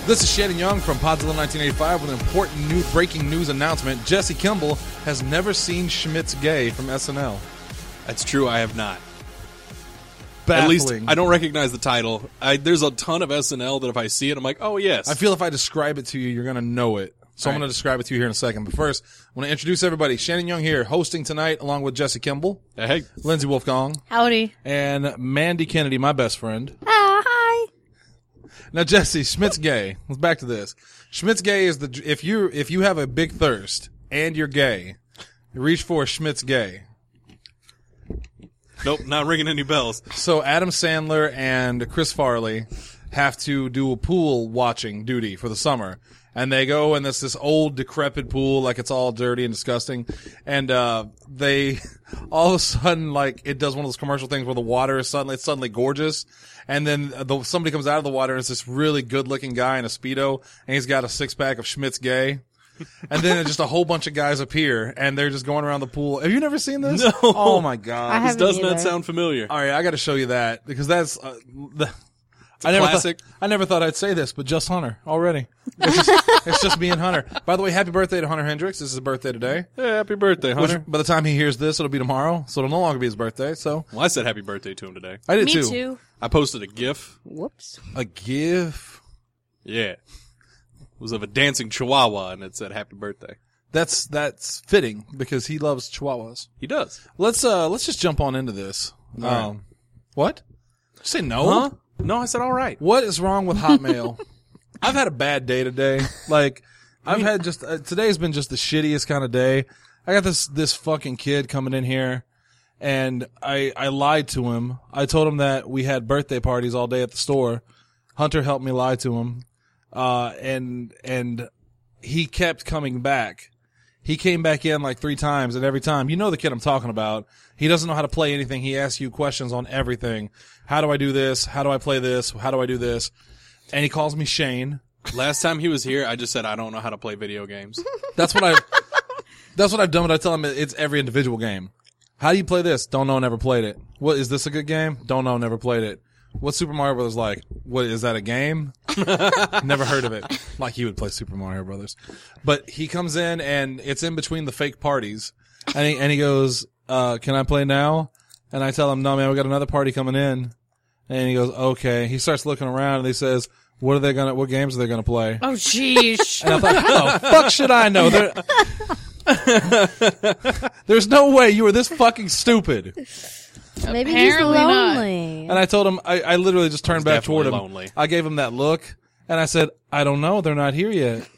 This is Shannon Young from Podzilla 1985 with an important new breaking news announcement. Jesse Kimball has never seen Schmidt's Gay from SNL. That's true, I have not. Baffling. At least I don't recognize the title. There's a ton of SNL that if I see it, I'm like, oh, yes. I feel if I describe it to you, you're going to know it. So I'm going to describe it to you here in a second. But first, I want to introduce everybody. Shannon Young here, hosting tonight along with Jesse Kimball. Hey. Lindsay Wolfgong. Howdy. And Mandy Kennedy, my best friend. Hi. Now, Jesse, Schmidt's Gay. Let's back to this. Schmidt's Gay is if you have a big thirst and you're gay, you reach for Schmidt's Gay. Nope, not ringing any bells. So Adam Sandler and Chris Farley have to do a pool watching duty for the summer. And they go in this old decrepit pool, like it's all dirty and disgusting. And, they, all of a sudden, like, it does one of those commercial things where the water is suddenly gorgeous. And then somebody comes out of the water and it's this really good looking guy in a Speedo and he's got a 6-pack of Schmidt's Gay. And then just a whole bunch of guys appear and they're just going around the pool. Have you never seen this? No. Oh my God. This does not sound familiar. All right. I got to show you that because that's, Classic. I never thought I'd say this, but just Hunter already. It's just me and Hunter. By the way, happy birthday to Hunter Hendricks. This is his birthday today. Yeah, happy birthday, Hunter. By the time he hears this, it'll be tomorrow, so it'll no longer be his birthday. So Well, I said happy birthday to him today. I did Me too. I posted a GIF. Whoops. A GIF. Yeah. It was of a dancing chihuahua and it said happy birthday. That's fitting because he loves chihuahuas. He does. Let's just jump on into this. right. What? Did you say no? Huh? No, I said all right. What is wrong with Hotmail? I've had a bad day today. Like, I've had just, today's been just the shittiest kind of day. I got this fucking kid coming in here and I lied to him. I told him that we had birthday parties all day at the store. Hunter helped me lie to him. And he kept coming back. He came back in like 3 times and every time, you know the kid I'm talking about. He doesn't know how to play anything. He asks you questions on everything. How do I do this? How do I play this? How do I do this? And he calls me Shane. Last time he was here, I just said I don't know how to play video games. That's what I've done when I tell him it's every individual game. How do you play this? Don't know, never played it. What, is this a good game? Don't know, never played it. What's Super Mario Brothers like? What, is that a game? Never heard of it. Like he would play Super Mario Brothers. But he comes in and it's in between the fake parties. And he goes, can I play now? And I tell him, no man, we got another party coming in. And he goes, okay. He starts looking around and he says, what games are they gonna play? Oh, jeez. And I thought, how the fuck should I know? There's no way you were this fucking stupid. Maybe he's Apparently not. lonely. And I told him, I literally just turned back toward him. Lonely. I gave him that look and I said, I don't know. They're not here yet.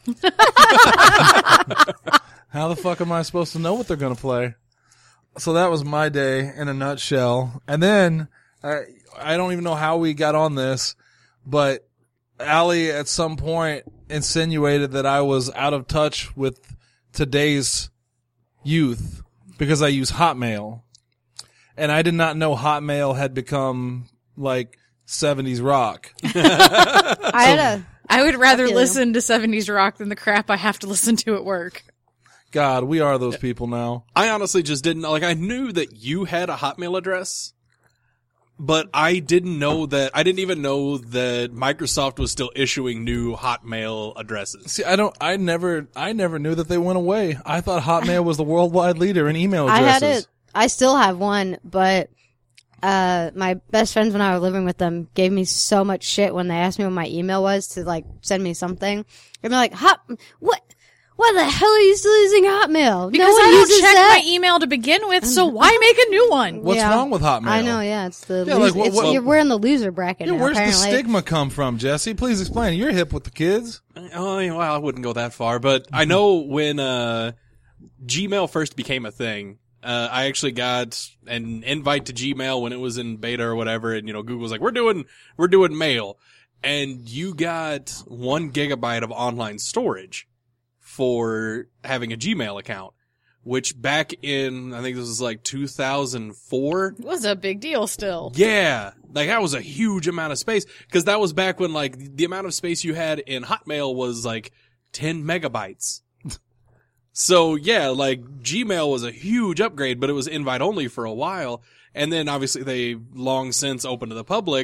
How the fuck am I supposed to know what they're going to play? So that was my day in a nutshell. And then I don't even know how we got on this, but Allie at some point insinuated that I was out of touch with today's youth because I use Hotmail. And I did not know Hotmail had become like 70s rock. I would rather feel listen to 70s rock than the crap I have to listen to at work. God, we are those people now. I honestly just didn't, like, I knew that you had a Hotmail address, but I didn't even know that Microsoft was still issuing new Hotmail addresses. See, I never knew that they went away. I thought Hotmail was the worldwide leader in email I addresses. had it. I still have one, but my best friends when I was living with them gave me so much shit when they asked me what my email was to like send me something. They'd be like, what? Why the hell are you still using Hotmail? Because no one I don't uses check that. my email to begin with, so why make a new one? What's Yeah. wrong with Hotmail? I know, yeah, it's the Yeah, loser, like, what- we're in the loser bracket Yeah, now, where's apparently. the stigma come from, Jesse? Please explain. You're hip with the kids. Oh, well, I wouldn't go that far, but I know when Gmail first became a thing, I actually got an invite to Gmail when it was in beta or whatever, and Google was like, we're doing mail, and you got 1 gigabyte of online storage for having a Gmail account, which back in, I think this was like 2004. It was a big deal still. Yeah. Like that was a huge amount of space, cause that was back when like the amount of space you had in Hotmail was like 10 megabytes. So yeah, like Gmail was a huge upgrade, but it was invite only for a while. And then obviously they long since opened to the public.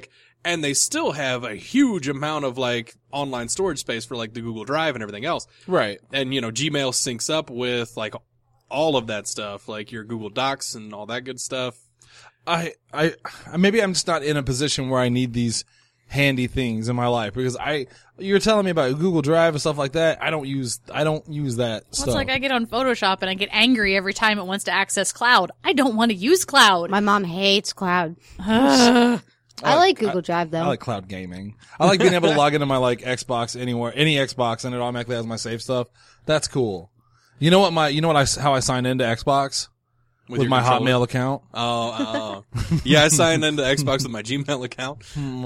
and they still have a huge amount of like online storage space for like the Google Drive and everything else. Right. And Gmail syncs up with like all of that stuff, like your Google Docs and all that good stuff. I maybe I'm just not in a position where I need these handy things in my life because you're telling me about Google Drive and stuff like that. I don't use that stuff. Well, it's like I get on Photoshop and I get angry every time it wants to access cloud. I don't want to use cloud. My mom hates cloud. I like Google Drive though. I like cloud gaming. I like being able to log into my like Xbox anywhere, any Xbox, and it automatically has my save stuff. That's cool. How I signed into Xbox? With your my controller? Hotmail account. Yeah, I signed into Xbox with my Gmail account.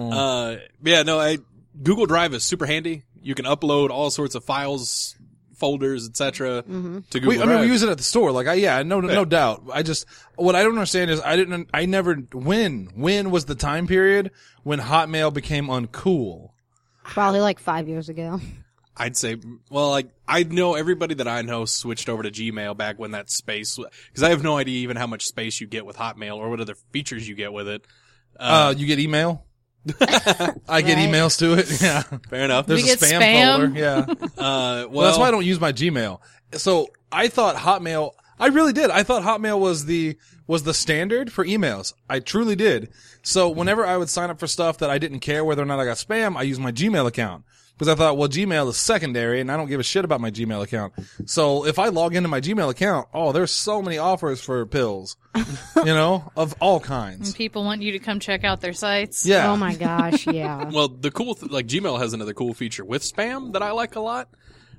Google Drive is super handy. You can upload all sorts of files, folders, etc. to Google Drive. We use it at the store. Like, no doubt. What I don't understand is when was the time period when Hotmail became uncool? Probably like 5 years ago. I'd say, well, like, I know everybody that I know switched over to Gmail back when that space, because I have no idea even how much space you get with Hotmail or what other features you get with it. You get email? I get emails to it. Yeah. Fair enough. There's We a get spam spam? folder. Yeah. Well, That's why I don't use my Gmail. So I thought Hotmail, I really did. I thought Hotmail was the standard for emails. I truly did. So whenever I would sign up for stuff that I didn't care whether or not I got spam, I used my Gmail account. Because I thought, well, Gmail is secondary, and I don't give a shit about my Gmail account. So if I log into my Gmail account, there's so many offers for pills, of all kinds. And people want you to come check out their sites. Yeah. Oh my gosh, yeah. well, the cool, like Gmail has another cool feature with spam that I like a lot.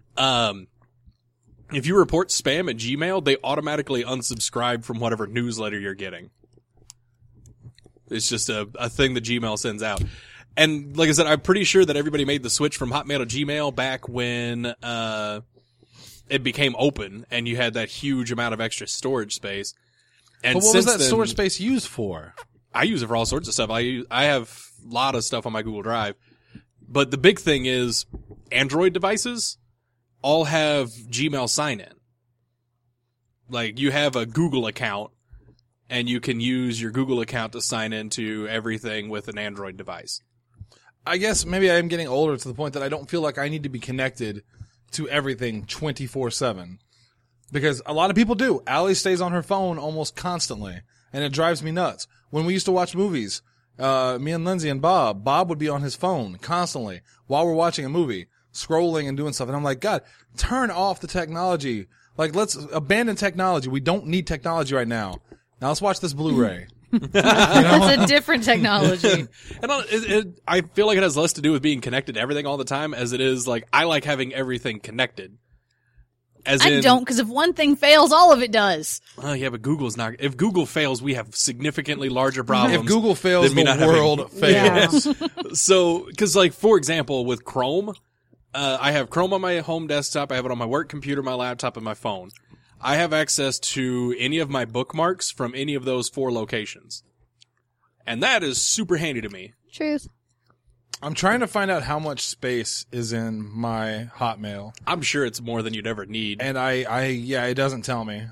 If you report spam at Gmail, they automatically unsubscribe from whatever newsletter you're getting. It's just a thing that Gmail sends out. And like I said, I'm pretty sure that everybody made the switch from Hotmail to Gmail back when it became open and you had that huge amount of extra storage space. And But what was since that then, storage space used for? I use it for all sorts of stuff. I have a lot of stuff on my Google Drive. But the big thing is Android devices all have Gmail sign-in. Like, you have a Google account, and you can use your Google account to sign into everything with an Android device. I guess maybe I am getting older to the point that I don't feel like I need to be connected to everything 24/7. Because a lot of people do. Allie stays on her phone almost constantly, and it drives me nuts. When we used to watch movies, me and Lindsay and Bob would be on his phone constantly while we're watching a movie, scrolling and doing stuff. And I'm like, God, turn off the technology. Like, let's abandon technology. We don't need technology right now. Now let's watch this Blu-ray. That's a different technology. And I feel like it has less to do with being connected to everything all the time as it is, like, I like having everything connected. I don't, because if one thing fails, all of it does. Yeah, but Google's not. If Google fails, we have significantly larger problems. If Google fails, than me the not having- world fails. So, because like for example, with Chrome, I have Chrome on my home desktop. I have it on my work computer, my laptop, and my phone. I have access to any of my bookmarks from any of those 4 locations, and that is super handy to me. Truth. I'm trying to find out how much space is in my Hotmail. I'm sure it's more than you'd ever need. And it doesn't tell me.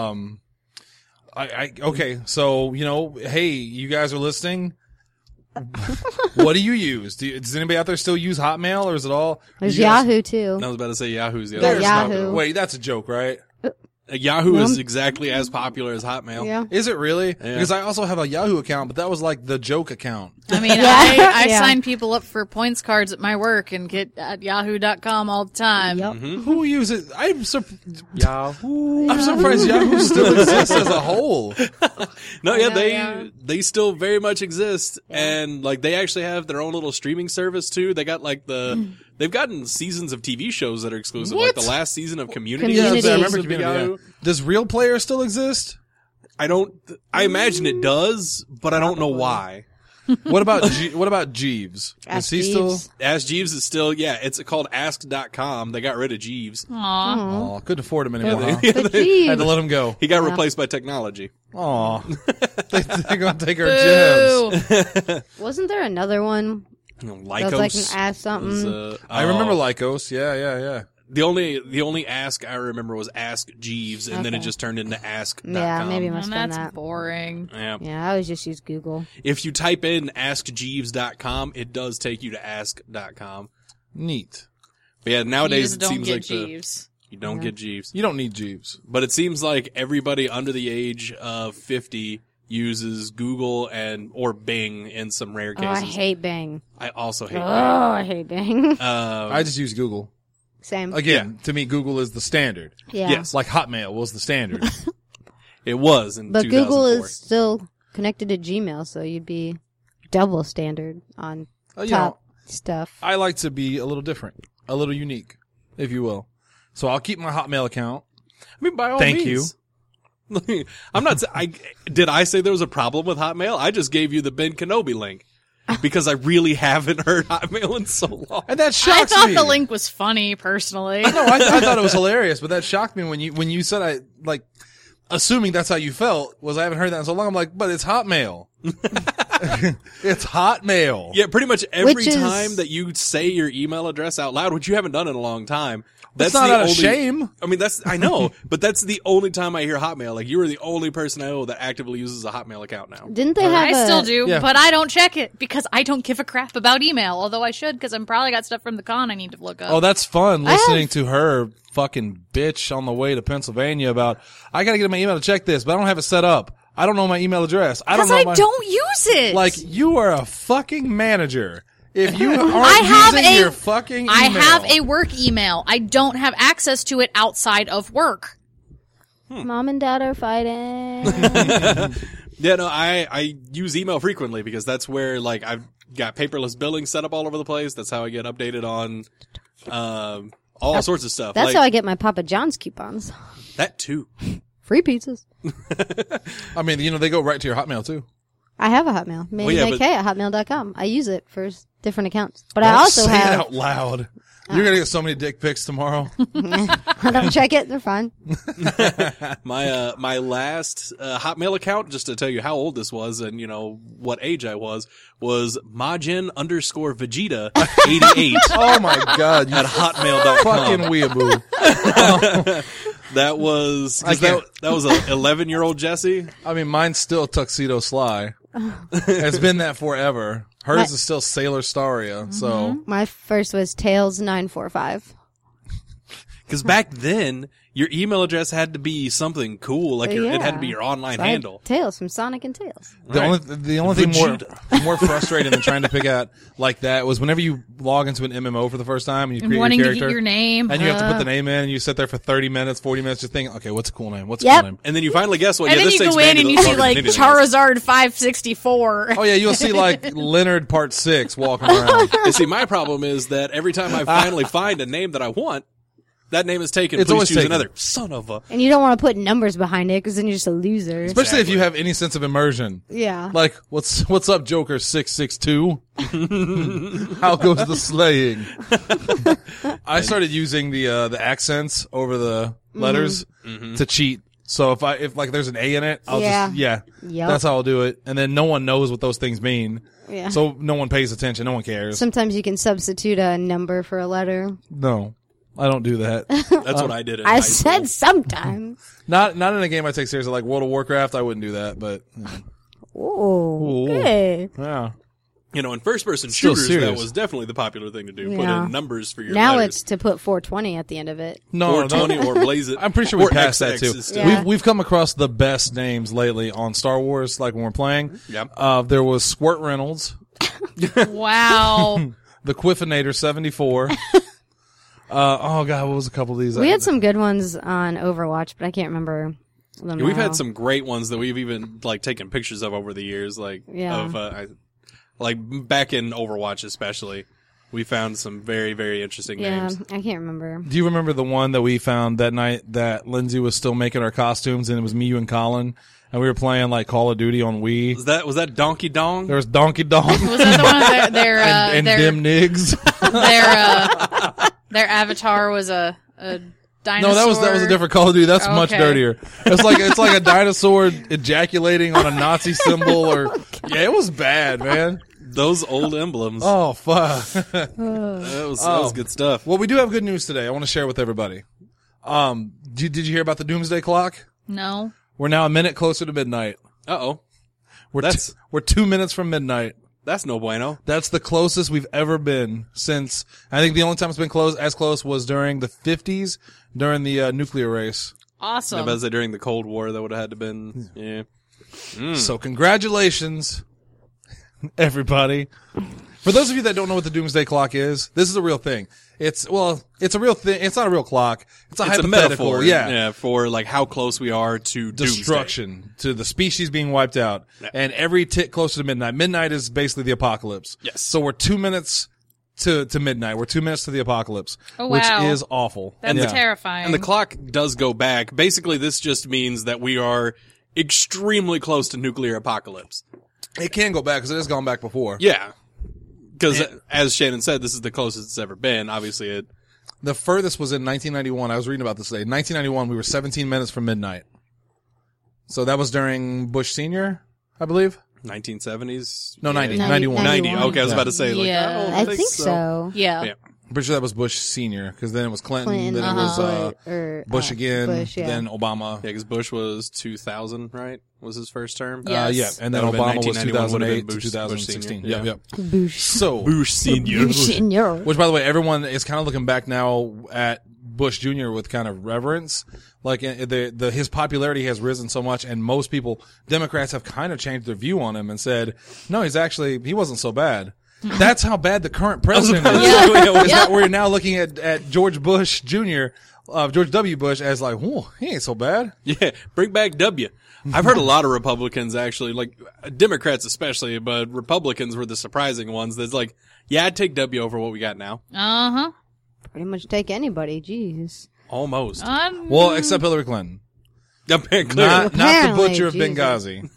Okay, so, hey, you guys are listening. What do you use? Does anybody out there still use Hotmail, or is it all? There's you guys- Yahoo too. I was about to say Yahoo's the There's other. Yahoo. Wait, that's a joke, right? Yahoo is exactly as popular as Hotmail. Yeah. Is it really? Because I also have a Yahoo account, but that was like the joke account. I mean, Yeah. I Yeah. sign people up for points cards at my work and get at yahoo.com all the time. Yep. Who uses? Yahoo. I'm surprised Yahoo still exists as a whole. No, I yeah, know, they still very much exist, and like they actually have their own little streaming service too. They got like they've gotten seasons of TV shows that are exclusive, like the last season of Community. Yeah, Community. I remember exclusive to Community. Yahoo. Yeah. Does Real Player still exist? I imagine it does, but I don't know why. What about Jeeves? Ask Is he still? Jeeves. Ask Jeeves is still, it's called Ask.com. They got rid of Jeeves. Aw. Oh, couldn't afford him anymore. Huh? But geez. Had to let him go. He got replaced by technology. Aw. They're gonna take our gems. Boo. Wasn't there another one? That Lycos. was like an ask something. I remember Lycos. Yeah. The only ask I remember was Ask Jeeves, and then it Okay. just turned into Ask.com. Yeah, maybe it must And have been that's that. boring. Yeah. Yeah, I always just use Google. If you type in AskJeeves.com, it does take you to Ask.com. Neat. But yeah, You nowadays just it don't seems get like Jeeves. you don't get Jeeves. You don't need Jeeves. But it seems like everybody under the age of 50 uses Google or Bing in some rare Oh, I cases. hate Bing. I also hate Oh, I hate Bing. Bing. I just use Google. Same. Again, to me, Google is the standard. Yeah. yes. Like Hotmail was the standard. It was in But 2004. Google is still connected to Gmail, so you'd be double standard on You top know, stuff. I like to be a little different, a little unique, if you will. So I'll keep my Hotmail account. I mean, by all Thank means. I'm not. Did I say there was a problem with Hotmail? I just gave you the Ben Kenobi link because I really haven't heard Hotmail in so long. And that I shocks thought me. the link was funny, personally. No, I thought it was hilarious, but that shocked me when you said I like assuming that's how you felt was I haven't heard that in so long. I'm like, but it's Hotmail. It's Hotmail. Yeah, pretty much every Which is- time that you say your email address out loud, which you haven't done in a long time. That's That's not the out of only, shame. I mean, I know, but that's the only time I hear Hotmail. Like, you are the only person I know that actively uses a Hotmail account now. Didn't they have I still do, Yeah. but I don't check it because I don't give a crap about email. Although I should, because I'm probably got stuff from the con I need to look up. Oh, that's fun I have- listening to her fucking bitch on the way to Pennsylvania about I gotta get my email to check this, but I don't have it set up. I don't know my email address. I don't because know I don't use it. like you are a fucking manager. If you aren't I have using a- your fucking email. I have a work email. I don't have access to it outside of work. Mom and Dad are fighting. Yeah, no, I use email frequently because that's where, like, I've got paperless billing set up all over the place. That's how I get updated on, all sorts of stuff. That's like, how I get my Papa John's coupons. that too. Free pizzas. I mean, they go right to your Hotmail too. I have a Hotmail. Well, yeah, MadeMadeK at hotmail.com. I use it for different accounts. But Don't I also say it have... out loud. You're gonna get so many dick pics tomorrow. I don't check it. They're fine. My last Hotmail account, just to tell you how old this was and what age I was Majin_Vegeta 88 Oh my god, you at hotmail.com. fucking weeaboo. That was I can't- that was a 11-year-old Jesse. I mean, mine's still Tuxedo Sly. It's been that forever. Hers is still Sailor Staria. So My first was Tails945. Because back then, your email address had to be something cool, like it had to be your online handle. Tails from Sonic and Tails. the Right. only thing more frustrating than trying to pick out like that was whenever you log into an MMO for the first time and you And create wanting your to character get your name. and you have to put the name in and you sit there for 30 minutes, 40 minutes just thinking, okay, what's a cool name? What's a Yep. cool name? And then you finally guess what? And Yeah, then this you takes go in Mandy and to you see log like into anything. Charizard 564. Oh yeah, you'll see like Leonard Part 6 walking around. And see, my problem is that every time I finally find a name that I want, that name is taken. It's Please always choose taken. another. Son of a. And you don't want to put numbers behind it because then you're just a loser. Especially if you have any sense of immersion. Yeah. Like, what's up, Joker 662? How goes the slaying? I started using the accents over the letters to cheat. So if like there's an A in it, I'll Yeah. Yep. That's how I'll do it. And then no one knows what those things mean. Yeah. So no one pays attention. No one cares. Sometimes you can substitute a number for a letter. No, I don't do that. That's what I did in I high said school. sometimes. not in a game I take seriously, like World of Warcraft. I wouldn't do that, but Oh, okay. yeah. In first-person Still shooters, that serious. was definitely the popular thing to do. Put Yeah. in numbers for your Now letters. it's to put 420 at the end of it. No, or 20 or blaze it. I'm pretty sure we Or passed XX that too. is still- Yeah. We've come across the best names lately on Star Wars, like when we're playing. Yep. There was Squirt Reynolds, Wow. the Quiffinator 74. Oh god, what was a couple of these? We had some good ones on Overwatch, but I can't remember them. Yeah, we've now. had some great ones that we've even taken pictures of over the years, Yeah. like back in Overwatch especially. We found some very, very interesting Yeah, names. I can't remember. Do you remember the one that we found that night that Lindsay was still making our costumes, and it was me, you, and Colin, and we were playing like Call of Duty on Wii. Was that Donkey Dong? There was Donkey Dong Was that the one of and Dim Nigs. their avatar was a dinosaur? No, that was a different Call of Duty. That's much Okay. dirtier. It's like a dinosaur ejaculating on a Nazi symbol, or yeah, it was bad, man. Those old emblems. Oh, fuck. That was good stuff. Well, we do have good news today. I want to share with everybody. Did you hear about the doomsday clock? No. We're now a minute closer to midnight. Uh-oh. We're 2 minutes from midnight. That's no bueno. That's the closest we've ever been since, I think the only time it's been as close was during the 50s, during the nuclear race. Awesome. I bet say during the Cold War that would have had to been, yeah. So congratulations, everybody. For those of you that don't know what the doomsday clock is, this is a real thing. It's a real thing. It's not a real clock. It's a hypothetical. metaphor, yeah. for like how close we are to Destruction, to the species being wiped out. Yeah. And every tick closer to midnight. Midnight is basically the apocalypse. Yes. So we're 2 minutes to midnight. We're 2 minutes to the apocalypse. Oh, which wow. is awful. That's Yeah. terrifying. And the clock does go back. Basically, this just means that we are extremely close to nuclear apocalypse. It can go back because it has gone back before. Yeah. Because, as Shannon said, this is the closest it's ever been. Obviously, it... The furthest was in 1991. I was reading about this today. In 1991, we were 17 minutes from midnight. So that was during Bush Senior, I believe. 1970s? No, 90. 91. 90. Okay, I was Yeah. about to say, like, Yeah. I don't I think, think so. yeah. Yeah. I'm pretty sure that was Bush Senior because then it was Clinton, Clinton, then it was Bush again, Bush, yeah. then Obama. Yeah, because Bush was 2000, right? Was his first term? Yeah. Yeah, and then That would've been Obama was 1991 would've been 2008 to Bush 2016. Senior. Yep. Bush. So, Bush Senior. Bush Senior. which by the way, everyone is kind of looking back now at Bush Jr. with kind of reverence. Like his popularity has risen so much, and most people, Democrats, have kind of changed their view on him and said, no, he wasn't so bad. That's how bad the current president is. Is that we're now looking at George Bush Jr., George W. Bush as like, whoa, he ain't so bad. Yeah, bring back W. I've heard a lot of Republicans actually, like Democrats especially, but Republicans were the surprising ones. That's like, yeah, I'd take W over what we got now. Uh-huh. Pretty much take anybody. Jeez. Almost. Well, except Hillary Clinton. Apparently. Not the Apparently, butcher of Jesus. Benghazi.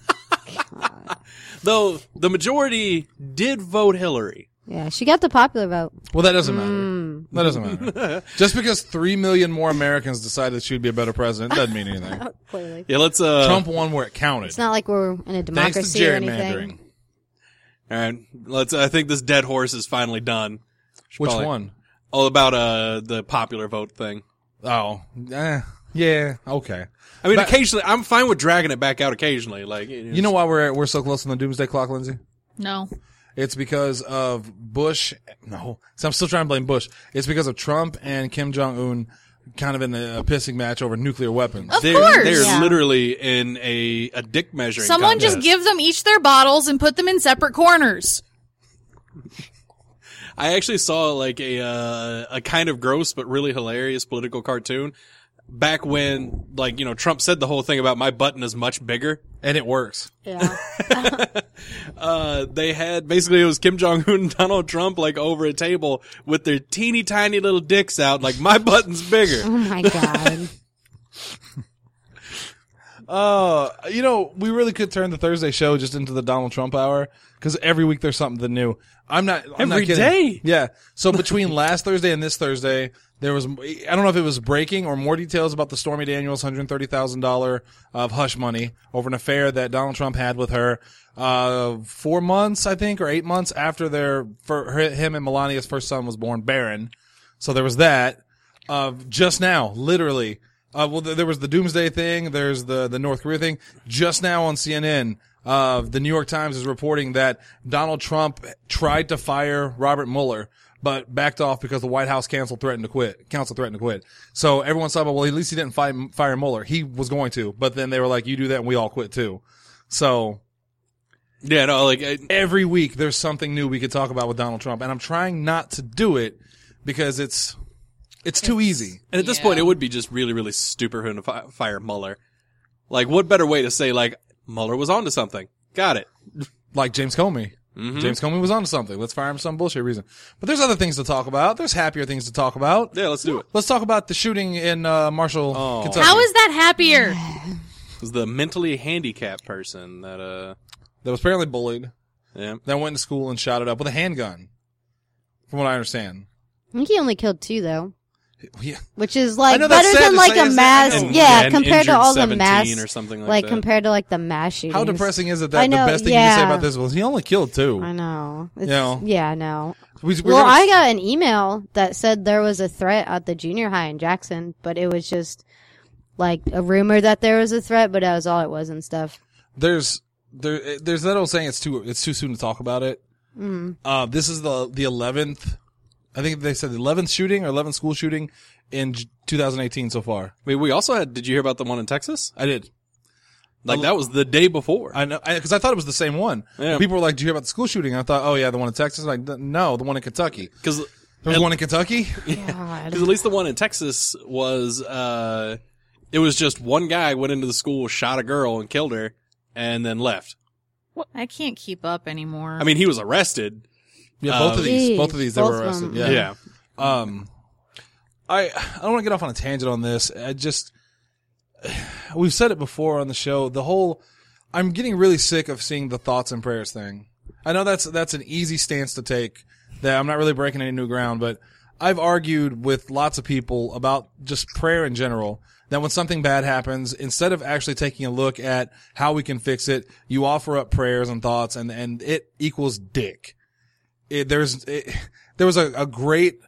Though the majority did vote Hillary. Yeah, she got the popular vote. Well, that doesn't matter. That doesn't matter. Just because 3 million more Americans decided she would be a better president doesn't mean anything. Clearly. Yeah, let's Trump won where it counted. It's not like we're in a Thanks to democracy or anything. gerrymandering. All right, I think this dead horse is finally done. Should Which probably- one? All about the popular vote thing. Oh, yeah, okay. I mean, But- occasionally, I'm fine with dragging it back out occasionally. Like, You know why we're so close on the doomsday clock, Lindsay? No. It's because of Bush. No, so I'm still trying to blame Bush. It's because of Trump and Kim Jong-un kind of in a pissing match over nuclear weapons. Of they're course. they're literally in a dick measuring. Someone contest. just give them each their bottles and put them in separate corners. I actually saw like a kind of gross but really hilarious political cartoon back when, like, you know, Trump said the whole thing about my button is much bigger. And it works. Yeah. They had basically it was Kim Jong Un and Donald Trump like over a table with their teeny tiny little dicks out, like my button's bigger. Oh my god. You know, we really could turn the Thursday show just into the Donald Trump hour because every week there's something new. I'm not Every kidding. day? Yeah. So between last Thursday and this Thursday, there was, I don't know if it was breaking or more details about the Stormy Daniels $130,000 of hush money over an affair that Donald Trump had with her, 4 months, I think, or 8 months after him and Melania's first son was born, Barron. So there was that. Just now, literally. Well, there was the Doomsday thing. There's the North Korea thing. Just now on CNN, the New York Times is reporting that Donald Trump tried to fire Robert Mueller, but backed off because the White House counsel threatened to quit. So everyone's talking about, well, at least he didn't fire Mueller. He was going to, but then they were like, you do that and we all quit too. So Yeah, no, like every week there's something new we could talk about with Donald Trump, and I'm trying not to do it because it's too easy. and at this point it would be just really, really stupid for him to fire Mueller. Like, what better way to say like Mueller was onto something? Got it. Like James Comey. James Comey was onto something. Let's fire him for some bullshit reason. But there's other things to talk about. There's happier things to talk about. Yeah, let's do it. Let's talk about the shooting in Marshall, Kentucky. How is that happier? It was the mentally handicapped person that That was apparently bullied. yeah. That went to school and shot it up with a handgun. From what I understand. I think he only killed 2 though. Yeah. which is I like know that's better sad than to like say, a isn't it? mass. And- Yeah, and compared to injured all the 17 mass, or something like that. compared to like the mass shootings. How depressing is it I that know, the best thing you can say yeah. about this was he only killed 2? I know. It's, know. Yeah, no. We're Well, gonna- I got an email that said there was a threat at the junior high in Jackson, but it was just like a rumor that there was a threat, but that was all it was and stuff. there's that old saying it's too soon to talk about it. This is the 11th. I think they said the 11th shooting or 11th school shooting in 2018 so far. I mean, we also had. Did you hear about the one in Texas? I did. Like that was the day before. I know, because I thought it was the same one. Yeah. People were like, "Did you hear about the school shooting?" I thought, "Oh yeah, the one in Texas." Like, no, the one in Kentucky. Because There was one in Kentucky. God. at least the one in Texas was. It was just one guy went into the school, shot a girl, and killed her, and then left. I can't keep up anymore. I mean, he was arrested. Yeah, both of Jeez, these they both were of arrested. them. Yeah. I don't want to get off on a tangent on this. We've said it before on the show. I'm getting really sick of seeing the thoughts and prayers thing. I know that's an easy stance to take. That I'm not really breaking any new ground, but I've argued with lots of people about just prayer in general. That when something bad happens, instead of actually taking a look at how we can fix it, you offer up prayers and thoughts, and it equals dick. There was a great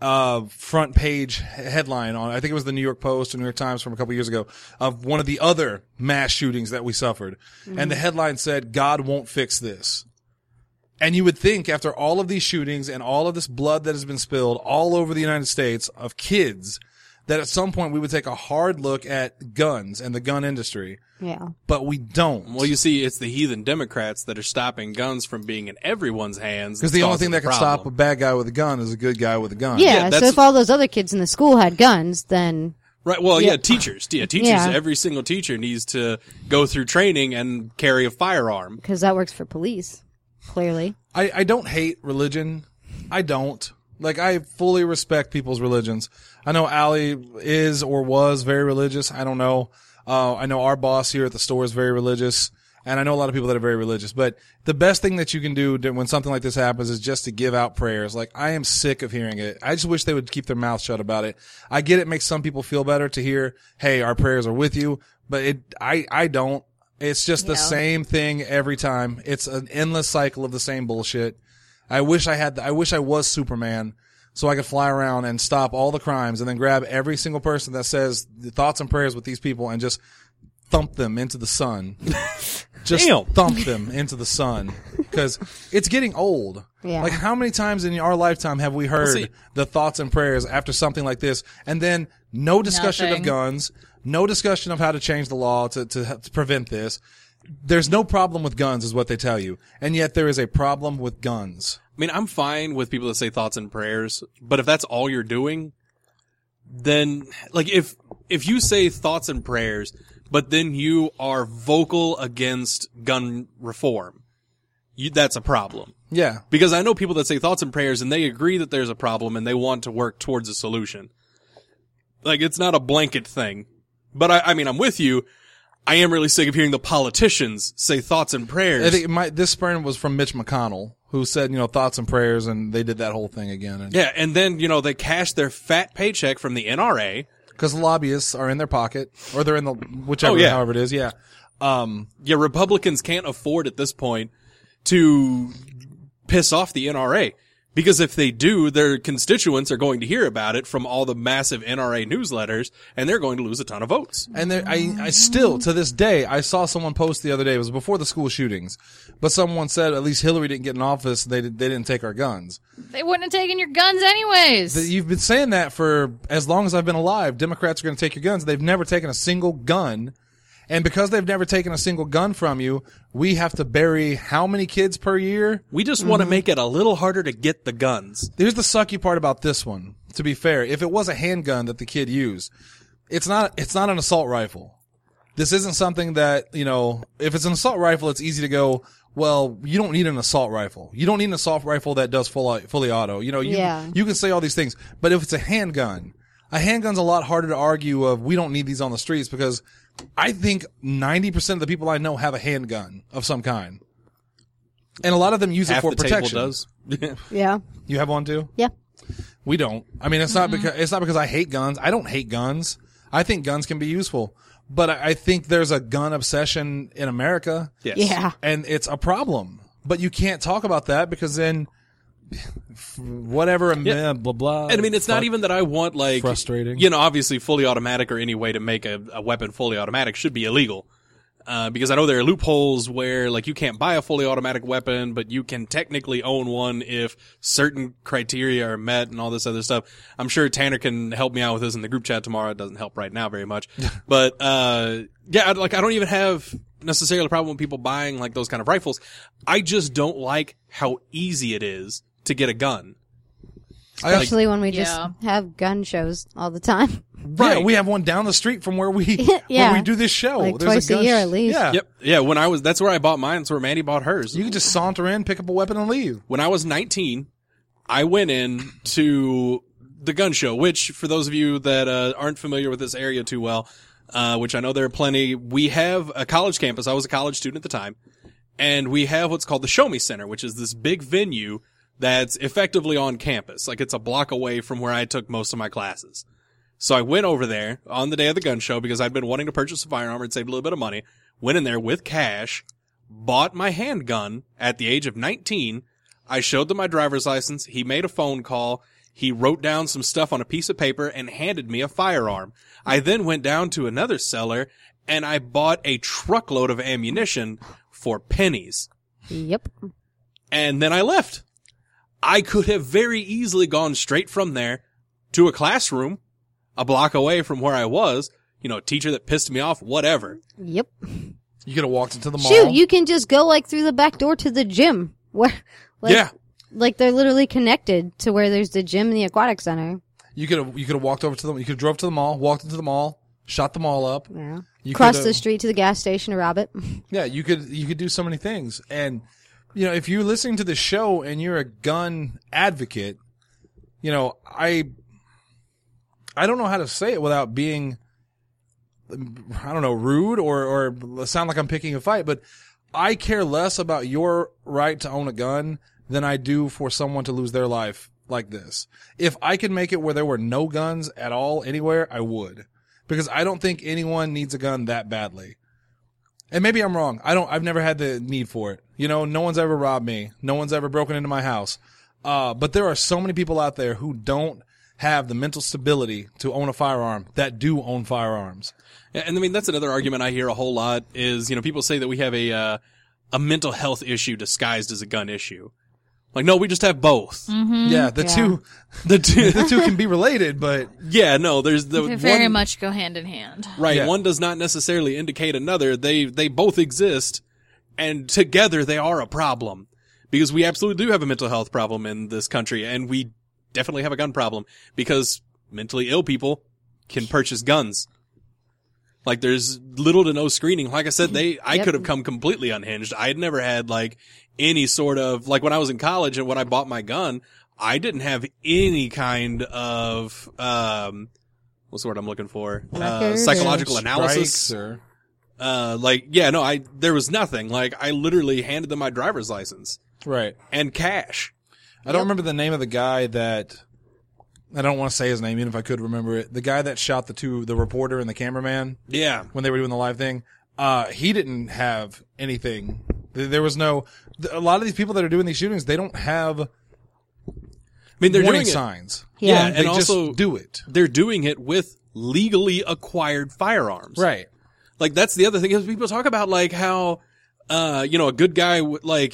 front page headline on, I think it was the New York Post or New York Times from a couple years ago, of one of the other mass shootings that we suffered. And the headline said, "God won't fix this." And you would think after all of these shootings and all of this blood that has been spilled all over the United States of kids, that at some point we would take a hard look at guns and the gun industry. Yeah. But we don't. Well, you see, it's the heathen Democrats that are stopping guns from being in everyone's hands. Because the only causing thing that the can stop a problem. bad guy with a gun is a good guy with a gun. Yeah, so that's- if all those other kids in the school had guns, then Right. Well, yeah, teachers. Yeah, teachers. Yeah. Every single teacher needs to go through training and carry a firearm. because that works for police, clearly. I don't hate religion. I don't. Like, I fully respect people's religions. I know Allie is or was very religious. I don't know. I know our boss here at the store is very religious. And I know a lot of people that are very religious. But the best thing that you can do when something like this happens is just to give out prayers. Like, I am sick of hearing it. I just wish they would keep their mouth shut about it. I get it makes some people feel better to hear, hey, our prayers are with you. But I don't. It's just the same thing every time. It's an endless cycle of the same bullshit. I wish I was Superman so I could fly around and stop all the crimes and then grab every single person that says the thoughts and prayers with these people and just thump them into the sun. Just Damn. thump them into the sun. Because it's getting old. Yeah. Like, how many times in our lifetime have we heard see- the thoughts and prayers after something like this, and then no discussion Nothing. of guns, no discussion of how to change the law to prevent this. There's no problem with guns is what they tell you. And yet there is a problem with guns. I mean, I'm fine with people that say thoughts and prayers, but if that's all you're doing, then, like, if you say thoughts and prayers, but then you are vocal against gun reform, that's a problem. Yeah. Because I know people that say thoughts and prayers and they agree that there's a problem and they want to work towards a solution. Like, it's not a blanket thing. But I mean, I'm with you. I am really sick of hearing the politicians say thoughts and prayers. I think this spurn was from Mitch McConnell, who said, thoughts and prayers, and they did that whole thing again. Yeah, and then, they cash their fat paycheck from the NRA. Because the lobbyists are in their pocket, or they're in the, whichever, Oh, yeah. however it is, yeah. Yeah, Republicans can't afford at this point to piss off the NRA. Because if they do, their constituents are going to hear about it from all the massive NRA newsletters, and they're going to lose a ton of votes. And I still, to this day, I saw someone post the other day, it was before the school shootings, but someone said at least Hillary didn't get in office, they didn't take our guns. They wouldn't have taken your guns anyways. You've been saying that for as long as I've been alive. Democrats are going to take your guns. They've never taken a single gun. And because they've never taken a single gun from you, we have to bury how many kids per year? We just want to make it a little harder to get the guns. Here's the sucky part about this one. To be fair, if it was a handgun that the kid used, it's not an assault rifle. This isn't something that, if it's an assault rifle, it's easy to go, well, you don't need an assault rifle. You don't need an assault rifle that does fully auto. You can say all these things. But if it's a handgun's a lot harder to argue of, we don't need these on the streets, because I think 90% of the people I know have a handgun of some kind. And a lot of them use it Half for the protection. table does. Yeah. You have one too? Yeah. We don't. I mean, it's not because I hate guns. I don't hate guns. I think guns can be useful, but I think there's a gun obsession in America. Yes. Yeah. And it's a problem. But you can't talk about that because then whatever, Yeah. blah, blah. And I mean, it's not even that I want, like, Frustrating. you know, obviously fully automatic or any way to make a weapon fully automatic should be illegal. Because I know there are loopholes where, like, you can't buy a fully automatic weapon, but you can technically own one if certain criteria are met and all this other stuff. I'm sure Tanner can help me out with this in the group chat tomorrow. It doesn't help right now very much. But, yeah, like, I don't even have necessarily a problem with people buying, like, those kind of rifles. I just don't like how easy it is to get a gun. Especially when we just Yeah. have gun shows all the time. Right. Yeah, we have one down the street from where we Yeah. where we do this show. Like There's twice a gun year at least. Yeah. Yep. Yeah, that's where I bought mine. That's where Mandy bought hers. You can just saunter in, pick up a weapon, and leave. When I was 19, I went in to the gun show, which for those of you that aren't familiar with this area too well, which I know there are plenty, we have a college campus. I was a college student at the time, and we have what's called the Show Me Center, which is this big venue that's effectively on campus. Like, it's a block away from where I took most of my classes. So I went over there on the day of the gun show because I'd been wanting to purchase a firearm and save a little bit of money. Went in there with cash, bought my handgun at the age of 19. I showed them my driver's license. He made a phone call. He wrote down some stuff on a piece of paper and handed me a firearm. I then went down to another seller and I bought a truckload of ammunition for pennies. Yep. And then I left. I could have very easily gone straight from there to a classroom a block away from where I was, you know, a teacher that pissed me off, whatever. Yep. You could have walked into the mall. Shoot, you can just go like through the back door to the gym. Where, like, Yeah. Like they're literally connected to where there's the gym and the aquatic center. You could have walked over to them. You could have drove to the mall, walked into the mall, shot the mall up. Yeah. You Cross could the have- street to the gas station to rob it. Yeah, you could do so many things. And, you know, if you're listening to the show and you're a gun advocate, you know, I don't know how to say it without being, I don't know, rude or sound like I'm picking a fight, but I care less about your right to own a gun than I do for someone to lose their life like this. If I could make it where there were no guns at all anywhere, I would. Because I don't think anyone needs a gun that badly. And maybe I'm wrong. I've never had the need for it. You know, no one's ever robbed me. No one's ever broken into my house. But there are so many people out there who don't have the mental stability to own a firearm that do own firearms. Yeah, and I mean, that's another argument I hear a whole lot is, you know, people say that we have a mental health issue disguised as a gun issue. Like, no, we just have both. Yeah, the two can be related, but Yeah, no, there's the They very one, much go hand in hand. right. Yeah. One does not necessarily indicate another. They both exist, and together they are a problem because we absolutely do have a mental health problem in this country, and we definitely have a gun problem because mentally ill people can purchase guns. Like, there's little to no screening. Like I said, I Yep. could have come completely unhinged. I had never had, like, any sort of, like, when I was in college and when I bought my gun, I didn't have any kind of, what's the word I'm looking for? Record Psychological or analysis. strikes or There was nothing. Like, I literally handed them my driver's license right. and cash. I don't remember the name of the guy that. I don't want to say his name, even if I could remember it. The guy that shot the reporter and the cameraman Yeah. when they were doing the live thing. He didn't have anything. There was no. A lot of these people that are doing these shootings, they don't have I mean, they're warning doing it. signs. Yeah, Yeah. They and also just do it. they're doing it with legally acquired firearms. Right. Like, that's the other thing is people talk about, like, how, you know, a good guy would, like,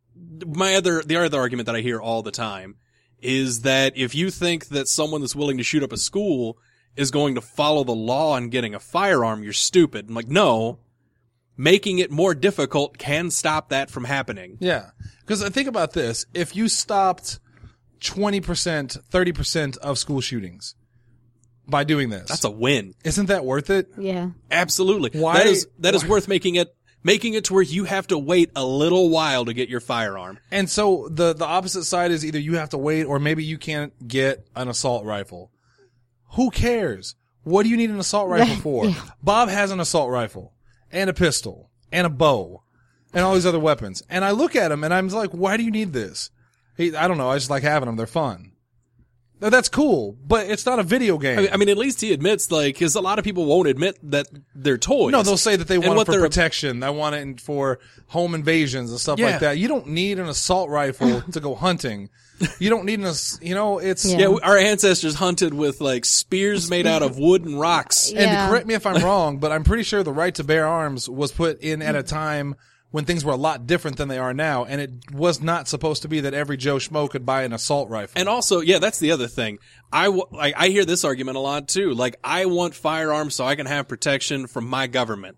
the other argument that I hear all the time is that if you think that someone that's willing to shoot up a school is going to follow the law on getting a firearm, you're stupid. I'm like, no, making it more difficult can stop that from happening. Yeah. Because think about this. If you stopped 20%, 30% of school shootings by doing this, That's a win. isn't that worth it? Yeah. Absolutely. Why- That is why- worth making it to where you have to wait a little while to get your firearm. And so the opposite side is either you have to wait or maybe you can't get an assault rifle. Who cares? What do you need an assault rifle for? Yeah. Bob has an assault rifle and a pistol and a bow and all these other weapons. And I look at him and I'm like, why do you need this? I don't know. I just like having them. They're fun. That's cool, but it's not a video game. I mean, at least he admits, like, because a lot of people won't admit that they're toys. No, they'll say that they want what it for they're- protection. They want it for home invasions and stuff Yeah. like that. You don't need an assault rifle to go hunting. You don't need it's... Yeah. Yeah, our ancestors hunted with, like, spears made out of wood and rocks. And Yeah. correct me if I'm wrong, but I'm pretty sure the right to bear arms was put in at a time when things were a lot different than they are now, and it was not supposed to be that every Joe Schmo could buy an assault rifle. And also, yeah, that's the other thing. I hear this argument a lot too. Like, I want firearms so I can have protection from my government.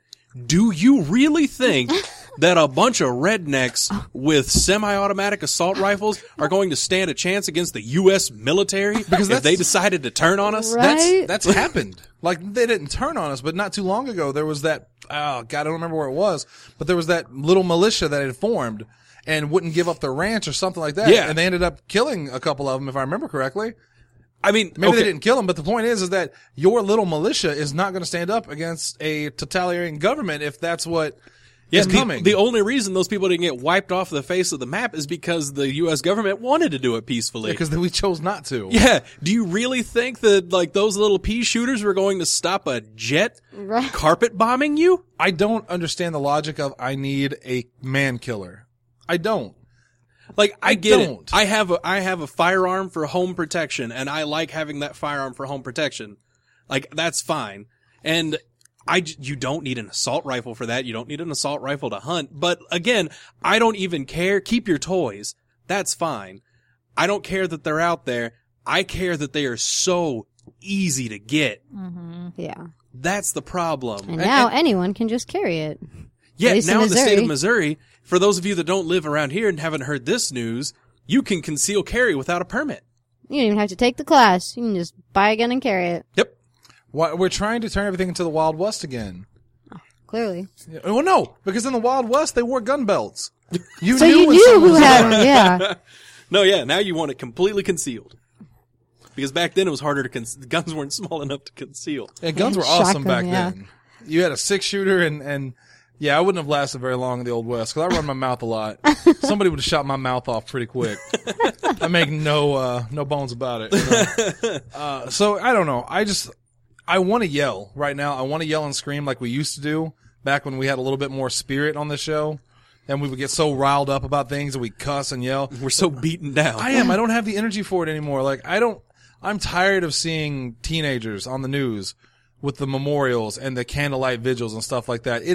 Do you really think that a bunch of rednecks with semi-automatic assault rifles are going to stand a chance against the U.S. military because if they decided to turn on us? Right. That's happened. Like, they didn't turn on us, but not too long ago, there was that, oh, God, I don't remember where it was, but there was that little militia that had formed and wouldn't give up their ranch or something like that. Yeah. And they ended up killing a couple of them, if I remember correctly. I mean, Maybe okay. they didn't kill them, but the point is that your little militia is not going to stand up against a totalitarian government if that's what is coming. The only reason those people didn't get wiped off the face of the map is because the U.S. government wanted to do it peacefully. Because we chose not to. Yeah. Do you really think that, like, those little pea shooters were going to stop a jet Right. carpet bombing you? I don't understand the logic of I need a man killer. I don't. Like, I get don't. it. I have a firearm for home protection, and I like having that firearm for home protection. Like, that's fine. And you don't need an assault rifle for that. You don't need an assault rifle to hunt. But again, I don't even care. Keep your toys. That's fine. I don't care that they're out there. I care that they are so easy to get. Yeah. That's the problem. And now anyone can just carry it. Yeah, At least now in the state of Missouri. Missouri, for those of you that don't live around here and haven't heard this news, you can conceal carry without a permit. You don't even have to take the class. You can just buy a gun and carry it. Yep. Why, we're trying to turn everything into the Wild West again. Clearly. Well, no, because in the Wild West, they wore gun belts. You So knew you when knew someone who was had armed. them, yeah. No, yeah, now you want it completely concealed. Because back then it was harder to guns weren't small enough to conceal. Yeah, guns were Shotgun, awesome back yeah. then. You had a 6-shooter and yeah, I wouldn't have lasted very long in the Old West because I run my mouth a lot. Somebody would have shot my mouth off pretty quick. I make no bones about it. You know? So I don't know. I want to yell right now. I want to yell and scream like we used to do back when we had a little bit more spirit on the show. And we would get so riled up about things and we cuss and yell. We're so beaten down. I don't have the energy for it anymore. Like, I'm tired of seeing teenagers on the news with the memorials and the candlelight vigils and stuff like that.